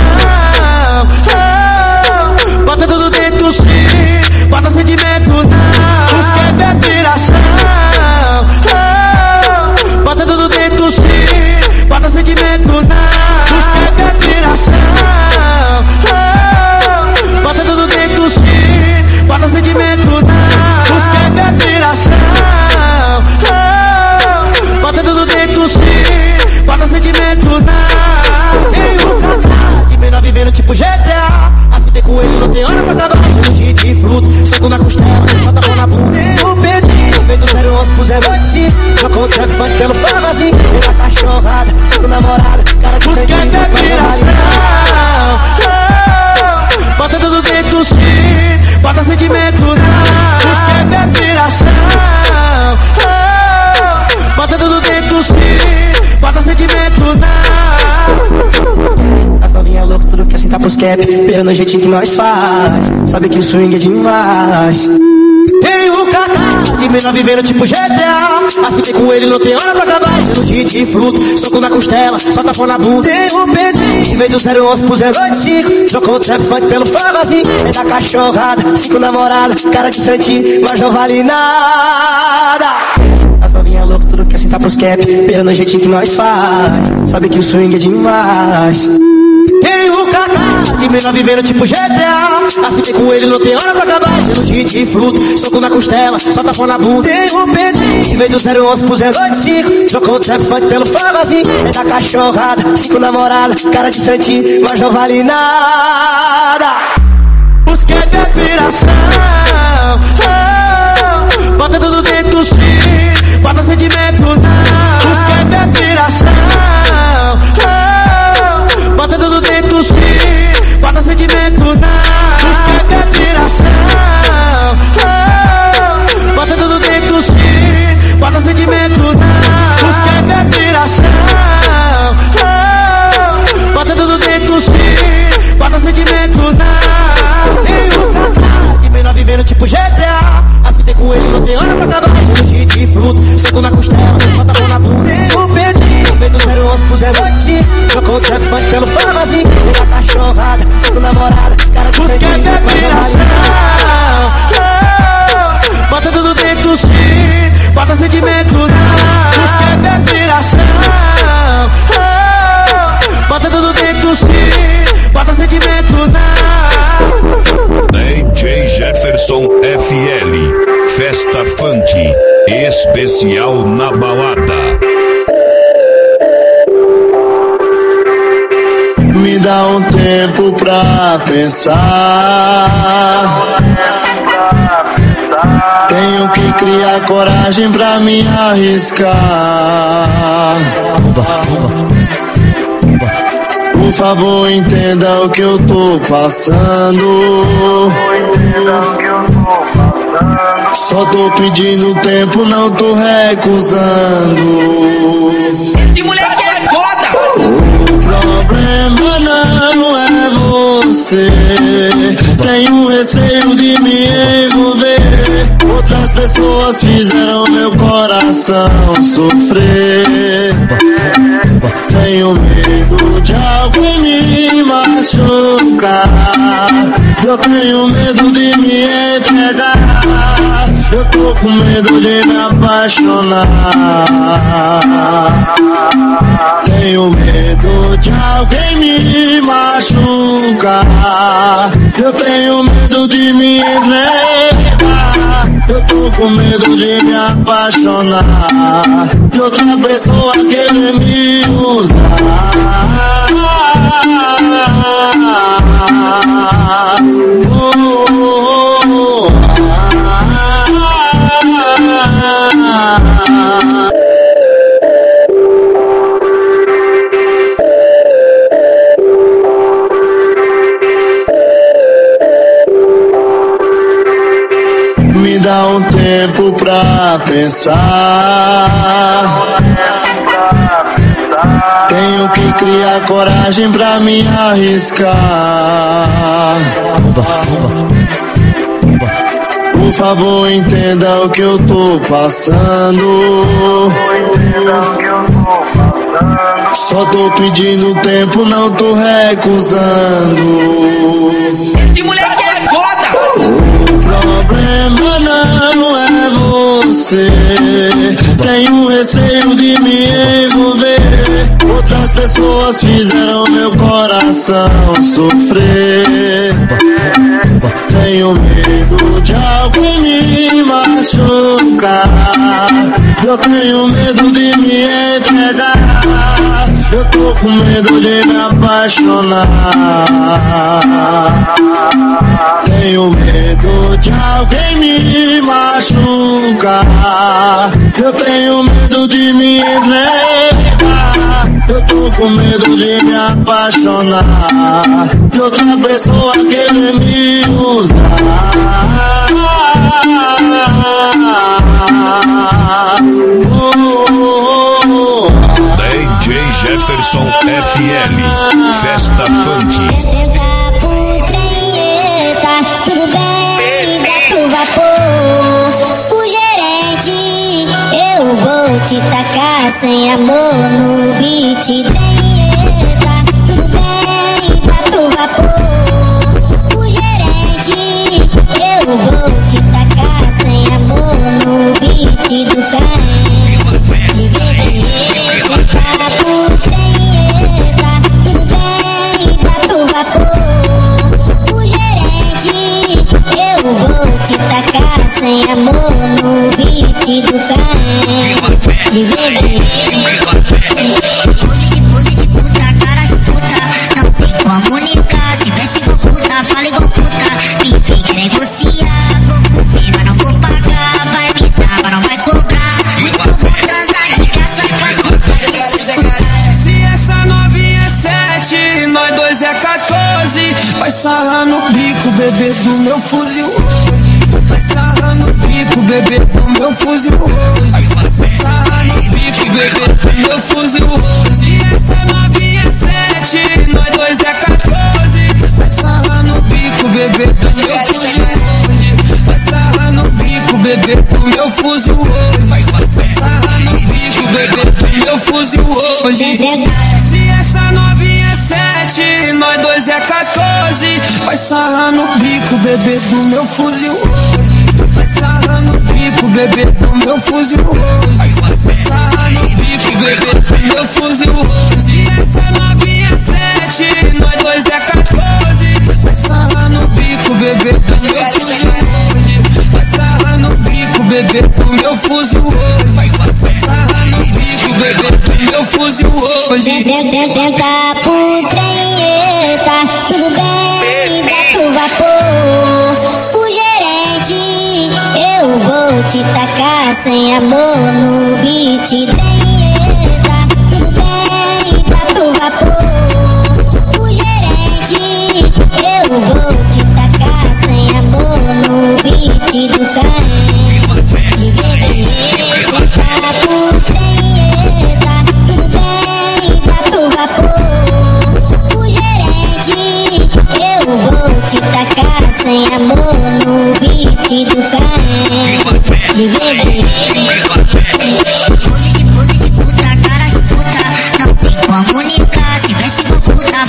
oh, bota tudo dentro sim, bota sentimento não. Os cap é piração, oh, bota tudo dentro sim, bota sentimento não. Os cap é piração, oh, bota tudo dentro sim, bota sentimento não. Os cap é piração, oh, bota tudo dentro sim, bota sentimento não. Tem o Kaká, de menor vivendo tipo G T A. Afitei com ele, não tem hora pra acabar. Cirurgia de fruto, soco na costela, só tapão na bunda. Tem o Pedrinho, veio do zero onze pro zero oito cinco. Jogou o trap funk pelo favazinho. E da cachorrada, cinco namorada, cara de santinho, mas não vale. Bota tudo dentro sim, bota sentimento não. Os cap é piração, oh, bota tudo dentro sim, bota sentimento não. As novinhas loucas, tudo que assentar pros cap, pera no jeitinho que nós faz. Sabe que o swing é demais. Tem o Kaká, de menor vivendo tipo G T A. Afitei com ele, não tem hora pra acabar. Cirurgia de fruto, soco na costela, só tapão na bunda. Tem o Pedrinho, veio do zero onze pro zero oito cinco. Jogou o trap funk pelo favazinho. É da cachorrada, cinco namorada, cara de santinho, mas não vale nada. As novinhas loucas, tudo que assentar pros cap, pera no jeitinho que nós faz. Sabe que o swing é demais. Tem o Kaká, de menor vivendo tipo G T A. Afitei com ele, não tem hora pra acabar. Cirurgia de fruto, soco na costela, só tapão na bunda. Tem o Pedrinho, veio do zero onze pro zero oito cinco. Jogou o trap funk pelo favazinho. É da cachorrada, cinco namorada, cara de santinho, mas não vale nada. Os cap é piração, oh, bota tudo dentro sim, bota sentimento não. Os cap é piração, oh, bota tudo dentro sim, bota sentimento não. Os cap é piração, oh, bota tudo dentro sim, bota sentimento não. Os cap é piração, oh, bota tudo dentro sim, bota sentimento não. Tem o Kaká, de menor vivendo tipo G T A. Afitei com ele, não tem hora pra acabar. Cirurgia de fruto, soco na costela, só tapão na bunda. Tem o Pedrinho, veio do zero onze pro zero oito cinco. Jogou o trap funk pelo favazinho. E da cachorrada, cinco namorada, cara de santinho, é piração, oh, bota tudo dentro sim, bota sentimento não. Os cap é piração, oh, bota tudo dentro sim, bota sentimento não. D J Jefferson F L, Festa Funk especial na balada. Me dá um tempo pra pensar. Tenho que criar coragem pra me arriscar. Por favor, entenda o que eu tô passando. Só tô pedindo tempo, não tô recusando. Esse moleque é foda! O problema não é você. Tenho receio de me envolver. Outras pessoas fizeram meu coração sofrer. Tenho medo de alguém me machucar. Eu tenho medo de me entregar. Eu tô com medo de me apaixonar. Tenho medo de alguém me machucar. Eu tenho medo de me entregar. Eu tô com medo de me apaixonar. De outra pessoa querer me usar. Oh, oh, oh, me dá um tempo pra pensar. Tenho que criar coragem pra me arriscar. Por favor, entenda o que eu tô passando. Só tô pedindo tempo, não tô recusando. Esse moleque é foda! O problema não é você. Tenho receio de me envolver. Outras pessoas fizeram meu coração sofrer. Tenho medo de alguém me machucar. Eu tenho medo de me entregar. Eu tô com medo de me apaixonar. Tenho medo de alguém me machucar. Eu tenho medo de me entregar. Eu tô com medo de me apaixonar. De outra pessoa querer me usar. Oh, oh, oh. D J Jefferson F L, Festa Funk. Tudo bem, dá pro vapor. O gerente, eu vou te tacar sem amor no beat. Treta, tudo bem, dá pro vapor. O gerente, eu vou te tacar sem amor no beat do carro. De bebê, sentar pro treta, tudo bem, dá pro vapor. Eu vou te tacar sem amor no beat do carro. De bebê. Pose de pose de puta, cara de puta. Não tem como comunicar. Se veste igual puta, fala igual puta. Me vem quer negociar. Vou comer, mas não vou pagar. Vai me dar, mas não vai cobrar. Muito bom transar de caça cascuta. Se essa novinha é sete, nós dois é quatorze. Vai sarrar no bico, bebê do meu fuzil hoje. Vai sarrar no bico, bebê do meu fuzil hoje. Vai sarrar no bico, bebê do meu fuzil hoje. Se essa novinha é sete, nós dois é quatorze. Vai sarrar no bico, bebê do meu fuzil hoje. Vai sarrar no bico, bebê do meu fuzil hoje. Vai sarrar no bico, bebê do meu fuzil hoje. Se essa novinha é sete, nós dois é quatorze. Vai sarrar no bico, bebê do meu fuzil hoje. Vai sarrar no bico, bebê do meu fuzil hoje. Vai sarrar no bico, bebê do meu fuzil hoje. Se essa novinha é sete, nós dois é quatorze. Vai sarrar no bico, bebê do meu fuzil hoje. Vai sarrar no bico, bebê do meu fuzil hoje. Vai sarrar no bico, bebê do meu fuzil hoje. Tenta pro treta, tudo bem, dá pro vapor. O gerente, eu vou te tacar sem amor no beat. Treta, tudo bem, dá pro vapor. O gerente, eu vou te tacar sem amor no beat do carro. De bebê, sentar pro treta, tudo bem, dá pro vapor. O gerente, eu vou te tacar sem amor no beat do carro. De bebê. Pose de pose de puta, cara de puta. Não tem como comunicar. Se veste igual puta,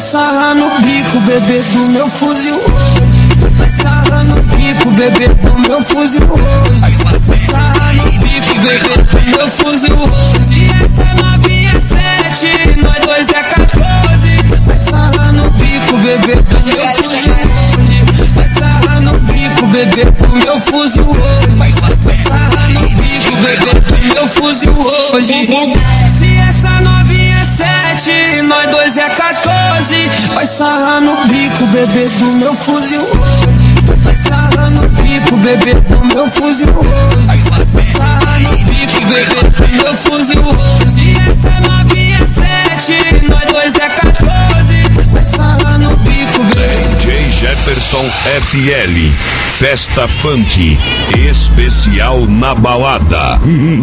sarrar no bico, bebê do meu fuzil hoje. Vai sarrar no bico, bebê do meu fuzil hoje. Vai sarrar no bico, bebê do meu fuzil hoje. Se essa novinha é sete, nós dois é quatorze. Vai sarrar no bico, bebê do meu fuzil hoje. Vai sarrar no bico, bebê do meu fuzil hoje. Vai sarrar no bico, bebê do meu fuzil hoje. Se essa novinha é sete, nós dois é quatorze. Vai sarrar no bico, bebê do meu fuzil hoje. Vai sarrar no bico, bebê do meu fuzil hoje. Vai sarrar no bico, bebê do meu fuzil hoje. Se essa novinha é sete, nós dois é quatorze. Vai sarrar no bico, bebê. D J Jefferson F L, Festa Funk, especial na balada.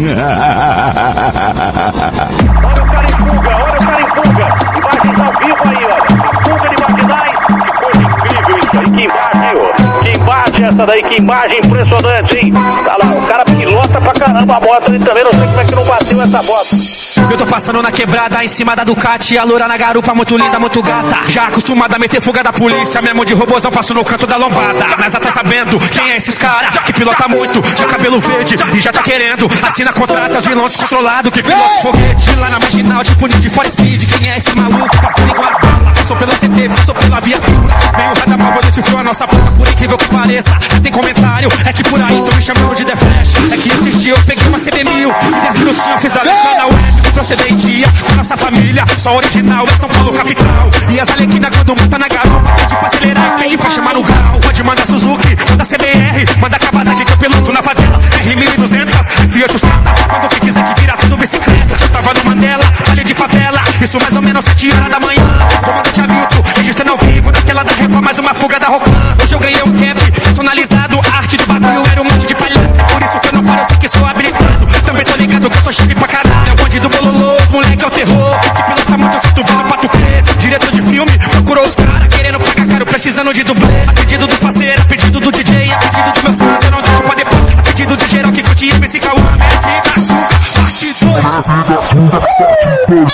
Olha o cara em fuga, olha o cara em fuga. Imagens ao vivo aí, olha. A fuga de marginais. Que coisa incrível isso aí. Que imagem, ó. Que imagem essa daí, que imagem impressionante, hein? Tá lá, o cara pilota pra caramba a moto ali também. Não sei como é que não bateu essa moto. Eu tô passando na quebrada, em cima da Ducati. A loura na garupa, muito linda, muito gata. Já acostumada a meter fuga da polícia. Mesmo de robozão, passo no canto da lombada. Mas já tá sabendo quem é esses cara que pilota muito, de cabelo verde e já tá querendo. Assina contratos, vilões controlado, que pilota foguete. Lá na marginal, tipo de for speed. Quem é esse maluco, passando igual a bala. Passou pelo C T, passou pela viatura. Meio rada mal, você decifrou a nossa placa. Por incrível que pareça, já tem comentário. É que por aí tô me chamando de The Flash. É que esse dia eu peguei uma C B mil e dez minutinhos fiz da letra na West. Proceder em dia com nossa família, só original é São Paulo capital. E as alequinas quando mata na garupa, pede pra acelerar, pede pra chamar no grau. Pode mandar Suzuki, manda C B R, manda Kawasaki que eu piloto na favela. R mil e duzentos, F oitocentos, quando que quiser que vira tudo bicicleta. Eu tava no Mandela, ali de favela, isso mais ou menos sete horas da manhã. Comandante Hamilton, registrando ao vivo na tela da Record, mais uma fuga da Rocan. Hoje eu ganhei um cap personalizado, a arte do bagulho era um monte de palhaço. Por isso que eu não paro, eu sei que sou habilitado. Também tô ligado que eu sou chefe pra caralho. É o bonde do bololô, os moleque é o terror. Que pilota muito, se tu vendo pra tu crer. Diretor de filme, procurou os caras, querendo pagar caro, precisando de dublê. A pedido dos parceiros, a pedido do D J, a pedido dos meus fãs, eu não deixo pra depois. A pedido de geral que curte M C Cauã, mestre da açúcar, parte dois.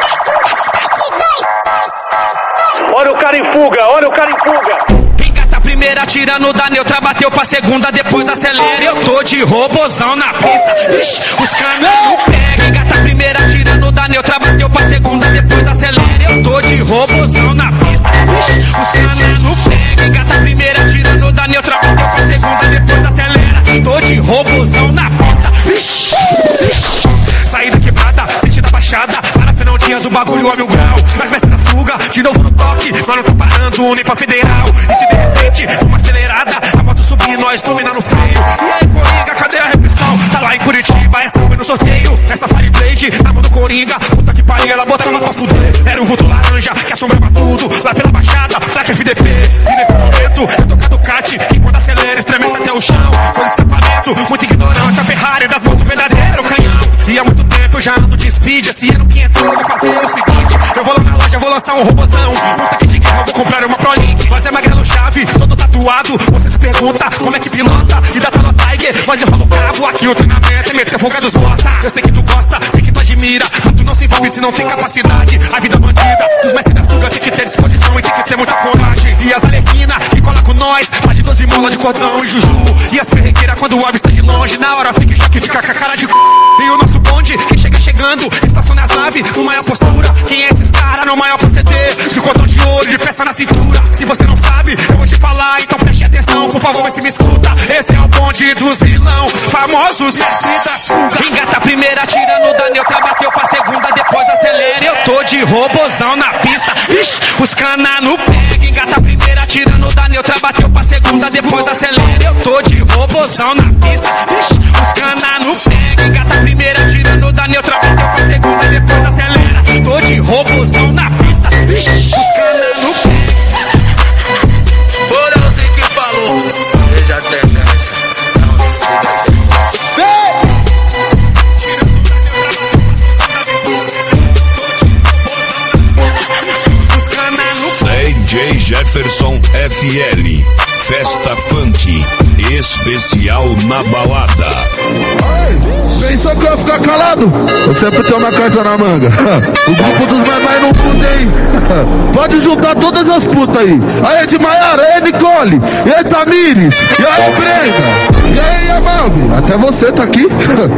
Olha o cara em fuga, olha o cara em fuga. Engata a primeira, tira no da neutra, bateu pra segunda, depois acelera. Eu tô de robozão na pista, vixe, os canas não pegam. Engata a primeira, tira no da neutra, bateu pra segunda, depois acelera. Eu tô de robozão na pista, vixe, os canas não pegam. Engata a primeira, tira no da neutra, bateu pra segunda, depois acelera. Tô de robozão na pista, vixe, vixe. Saí da quebrada, senti da baixada, para Fernão Dias, o bagulho a mil grau. Mas mestre da fuga, de novo no toque, nós não tô parando nem pra federal. E se de repente, uma acelerada, a moto subir, nós dominando o freio. E aí, Coringa, cadê a repressão? Tá lá em Curitiba, essa foi no sorteio. Essa Fireblade, na mão do Coringa, puta que pariu, ela botava pra fuder. Era um vulto laranja, que assombrava tudo, lá pela baixada, placa F D P. E nesse momento, eu tô com a Ducati, que quando acelera, estremece até o chão. Foi escapamento, muito ignorante, a Ferrari das motos verdadeiro canhão. E há muito tempo eu já ando de speed, esse ano que entrou, vou fazer o seguinte. Eu vou lá na loja, vou lançar um robozão, um tanque de guerra, eu vou comprar uma ProLink. Mas é magrelo chave, todo tatuado, você se pergunta como é que pilota. E da Talo Tiger, mas eu rolo cabo, aqui o treinamento é meter folga dos morta. Eu sei que tu gosta, sei que tu admira, mas tu não se envolve se não tem capacidade. A vida bandida, dos mestres da fuga tem que ter disposição e tem que ter muita coragem. E as alequinas que cola com nós, lá de doze mola de cordão e juju. E as perrequeiras quando o homem está de longe, na hora fica já que fica com a cara de c... E o nosso bonde, que chega chegando, estaciona as naves, no maior postura. Quem é esses caras no maior proceder? De cordão de ouro, de peça na cintura. Se você não sabe, eu vou te falar, então preste atenção, por favor, vê se me escuta. Esse é o bonde dos vilão, famosos mestres da fuga. Engata a primeira, tira no da neutra, bateu pra segunda, depois acelera. Eu tô de robozão na pista, ixi, os cana no pega. Engata a primeira, tira no da neutra, bateu pra segunda, depois acelera. Eu tô de robozão na pista, ixi, os cana no pega. Engata a primeira, tira no da neutra, bateu pra segunda, depois acelera. Tô de robozão na pista, ixi, os cana no pega. Foi você que falou, seja tendência, não siga. D J Jefferson F L, Festa Funk, especial na balada. Pensou que eu ia ficar calado? Eu sempre tenho uma carta na manga. O grupo dos mais mais não muda, hein? Pode juntar todas as putas aí. Aí é de Maiara, aí é Nicole, e aí Tamires, e aí Brenda, e aí Yamalbi. Até você tá aqui.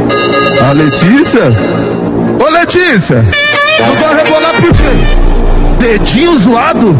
A Letícia. Ô Letícia, não vai rebolar por quê? Dedinho zoado?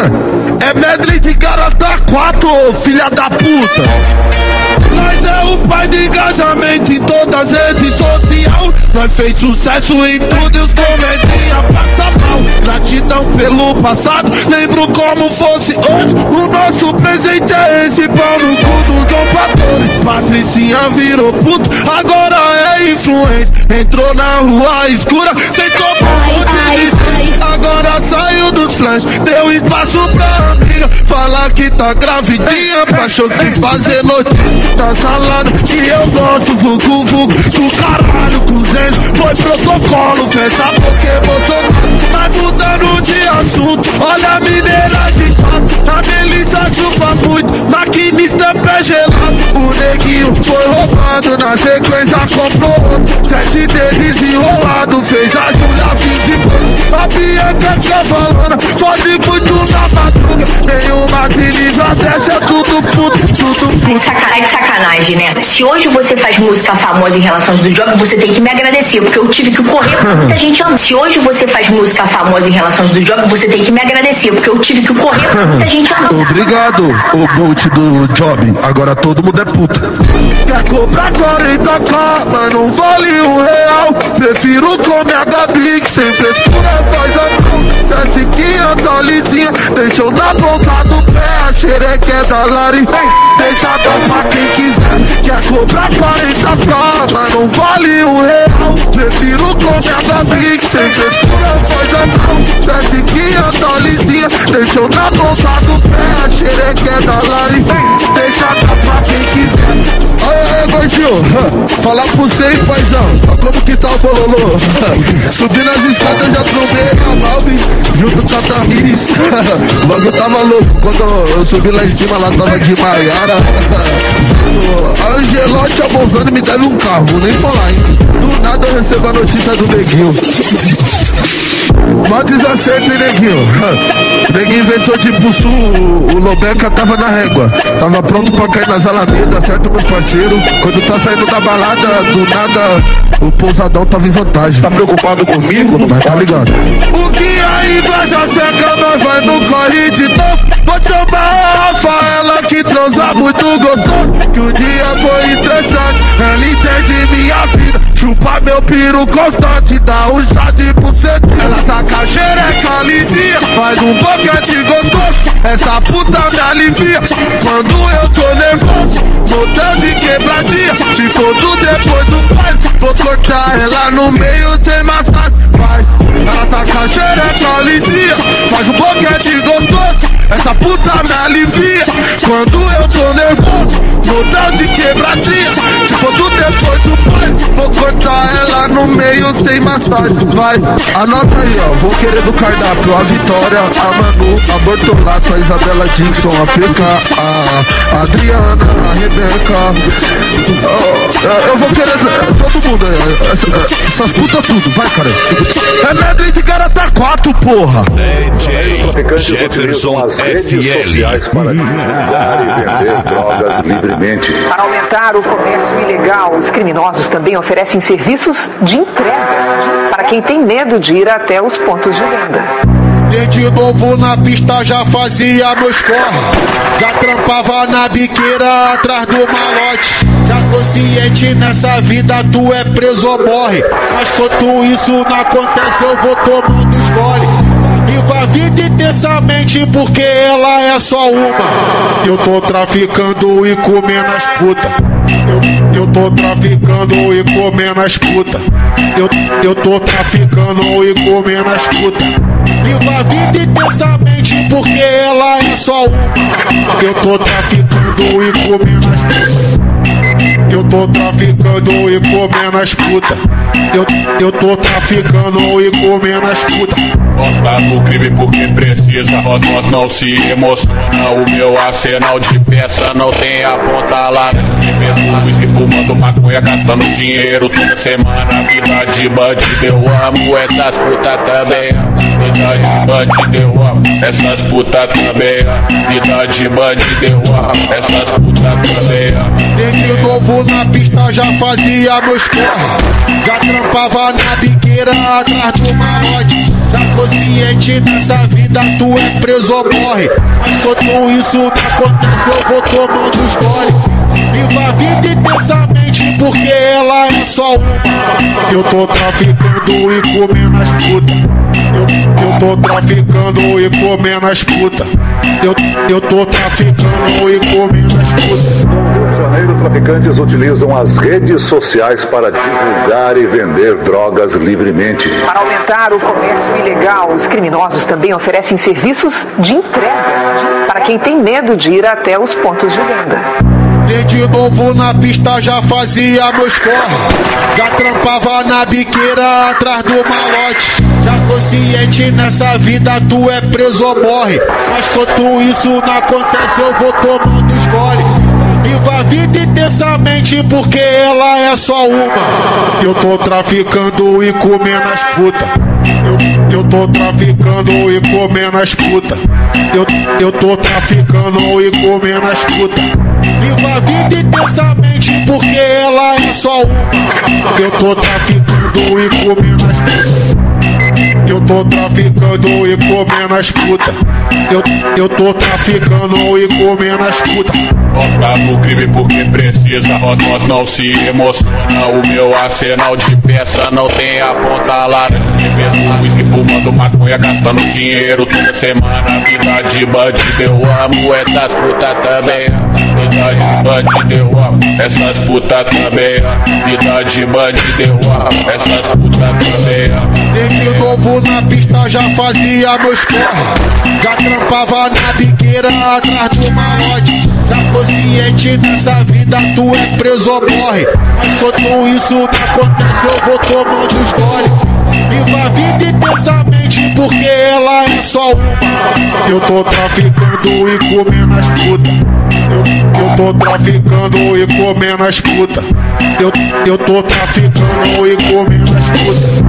É medley de Garota quatro, filha da puta. Nós é o pai de engajamento em todas as redes sociais. Nós fez sucesso em tudo e os comedinha passa mal. Gratidão pelo passado, lembro como fosse hoje. O nosso presente é esse, pau no cu dos zombadores. Patricinha virou puto, agora é influência. Entrou na rua escura, sentou pra um monte de gente. Agora saiu dos flash, deu espaço pra amiga. Fala que tá gravidinha, pra achou que fazer notícia da salada que eu gosto, vucu vucu do caralho com Zenzo. Foi protocolo, fecha porque Bolsonaro. Mas mudando de assunto, olha a mineira de quatro. A Melissa chupa muito, maquinista é pé gelado. O neguinho foi roubado, na sequência comprou outro. Sete dedos enrolado, fez a Julia fim de ponto. A Bianca cavalona, fode muito na madruga. Nenhuma se livra dessa, é tudo puto, tudo puto. Sacanagem, sacanagem, né? Se hoje você faz música famosa em relações do job, você tem que me agradecer, porque eu tive que correr pra muita gente ama. Se hoje você faz música famosa em relações do job, você tem que me agradecer, porque eu tive que correr pra muita gente ama. Obrigado, o Bolt do job. Agora todo mundo é puta. Quer cobrar quarenta k, mas não vale um real. Prefiro comer a Gabi, que sem frescura faz a mão. Jessiquinha tá lisinha, deixou na ponta do pé. A xereca é da Lari, deixa dar pra quem quiser. Quer cobrar quarenta k, mas não vale um real. Prefiro comer a Gabi, que sem frescura faz a mão. Jessiquinha tá lisinha, deixou na ponta do pé. A xereca é da Lari, deixa dar pra quem quiser. Aê, aê, gordinho, falar pro você, paizão, como que tá o bololô? Subi nas escadas, já trombei a Malbi, junto com a Tamires. O bagulho tava louco, quando eu subi lá em cima, lá tava de Maiara. A Angelote, a Bolzano me deve um carro, vou nem falar, hein. Do nada eu recebo a notícia do neguinho. Mó desacerto, hein, neguinho. O neguinho inventou de pulso, o Lobeca tava na régua. Tava pronto pra cair nas alamedas, certo, meu parceiro? Quando tá saindo da balada, do nada, o pousadão tava em vantagem. Tá preocupado comigo? Mas tá ligado. O que a inveja seca, nós vai no corre de novo. Vou chamar a Rafaela que transa muito gostoso. Que o dia foi estressante, ela entende minha vida. Chupa meu piru constante, dá um chá de buceta. Ela tá com a xereca lisinha, faz um boquete gostoso. Essa puta me alivia quando eu tô nervoso. Motel de quebradinha, se for do depois do pai, vou cortar ela no meio sem massagem. Vai, ela tá com a xereca lisinha, faz um boquete gostoso. Essa puta me alivia quando eu tô nervoso. Motel de quebradinha, se for do depois do pai, vou cortar ela no meio sem massagem. Vai, anota aí, ó. Vou querer do cardápio a Vitória, a Manu, a Bortolato, a Isabela Dixon, a P K, a Adriana, a Rebeca. Oh, eu vou querer todo mundo aí. Essas, essas putas tudo, vai, cara. É medley de Garota quatro, porra. D J Jefferson F L. Para divulgar e vender drogas livremente. Para aumentar o comércio ilegal, os criminosos também oferecem serviços de entrega para quem tem medo de ir até os pontos de venda. E de novo na pista já fazia meus corre, já trampava na biqueira atrás do malote. Já tô ciente, nessa vida tu é preso ou morre, mas quanto isso não acontece eu vou tomando os gole. Viva a vida intensamente porque ela é só uma. Eu tô traficando e comendo as putas. Eu, eu tô traficando e comendo as putas. Eu, eu tô traficando e comendo as putas. Viva a vida intensamente porque ela é só uma. Eu tô traficando e comendo as putas. Eu tô traficando e comendo as putas. Eu, eu tô traficando e comendo as putas. Gosta do crime porque precisa, nós, nós não se emociona. O meu arsenal de peça não tem a ponta laranja. Bebendo whisky, fumando maconha, gastando dinheiro toda semana. Vida de bandido, eu amo essas putas também. Vida de bandido, eu amo essas putas também. Vida de bandido, eu amo essas putas também. Desde novo na pista já fazia meus corre. Já trampava na biqueira atrás do malote. Já consciente nessa vida, tu é preso ou morre. Mas quando isso não acontece, eu vou tomando os gole. Viva a vida intensamente, porque ela é só uma. Eu tô traficando e comendo as putas. Eu, eu tô traficando e comendo as putas. Eu, eu tô traficando e comendo as putas. No Rio de Janeiro, traficantes utilizam as redes sociais para divulgar e vender drogas livremente. Para aumentar o comércio ilegal, os criminosos também oferecem serviços de entrega para quem tem medo de ir até os pontos de venda. Desde novo na pista já fazia meus corre. Já trampava na biqueira atrás do malote. Já consciente nessa vida, tu é preso ou morre. Mas quando isso não acontece, eu vou tomando os gole. Viva a vida intensamente, porque ela é só uma. Eu tô traficando e comendo as putas. Eu, eu tô traficando e comendo as putas. Eu, eu tô traficando e comendo as putas. Viva a vida intensamente, porque ela é só uma. Eu tô traficando e comendo as putas. Eu tô traficando e comendo as putas. Eu, eu tô traficando e comendo as putas. Gosta do crime porque precisa, nós, nós não se emociona. O meu arsenal de peça não tem a ponta laranja. Bebendo whisky, fumando maconha, gastando dinheiro toda semana. Vida de bandido, eu amo essas putas também. Vida de bandido, eu amo essas putas também. Vida de bandido, eu amo essas putas também. Desde novo na pista já fazia meus corre. Já trampava na biqueira atrás do malote. Já consciente nessa vida, tu é preso ou morre. Mas quando isso não acontece, eu vou tomando os gole. Viva a vida intensamente, porque ela é só uma. Eu tô traficando e comendo as putas. Eu, eu tô traficando e comendo as putas. Eu, eu tô traficando e comendo as putas.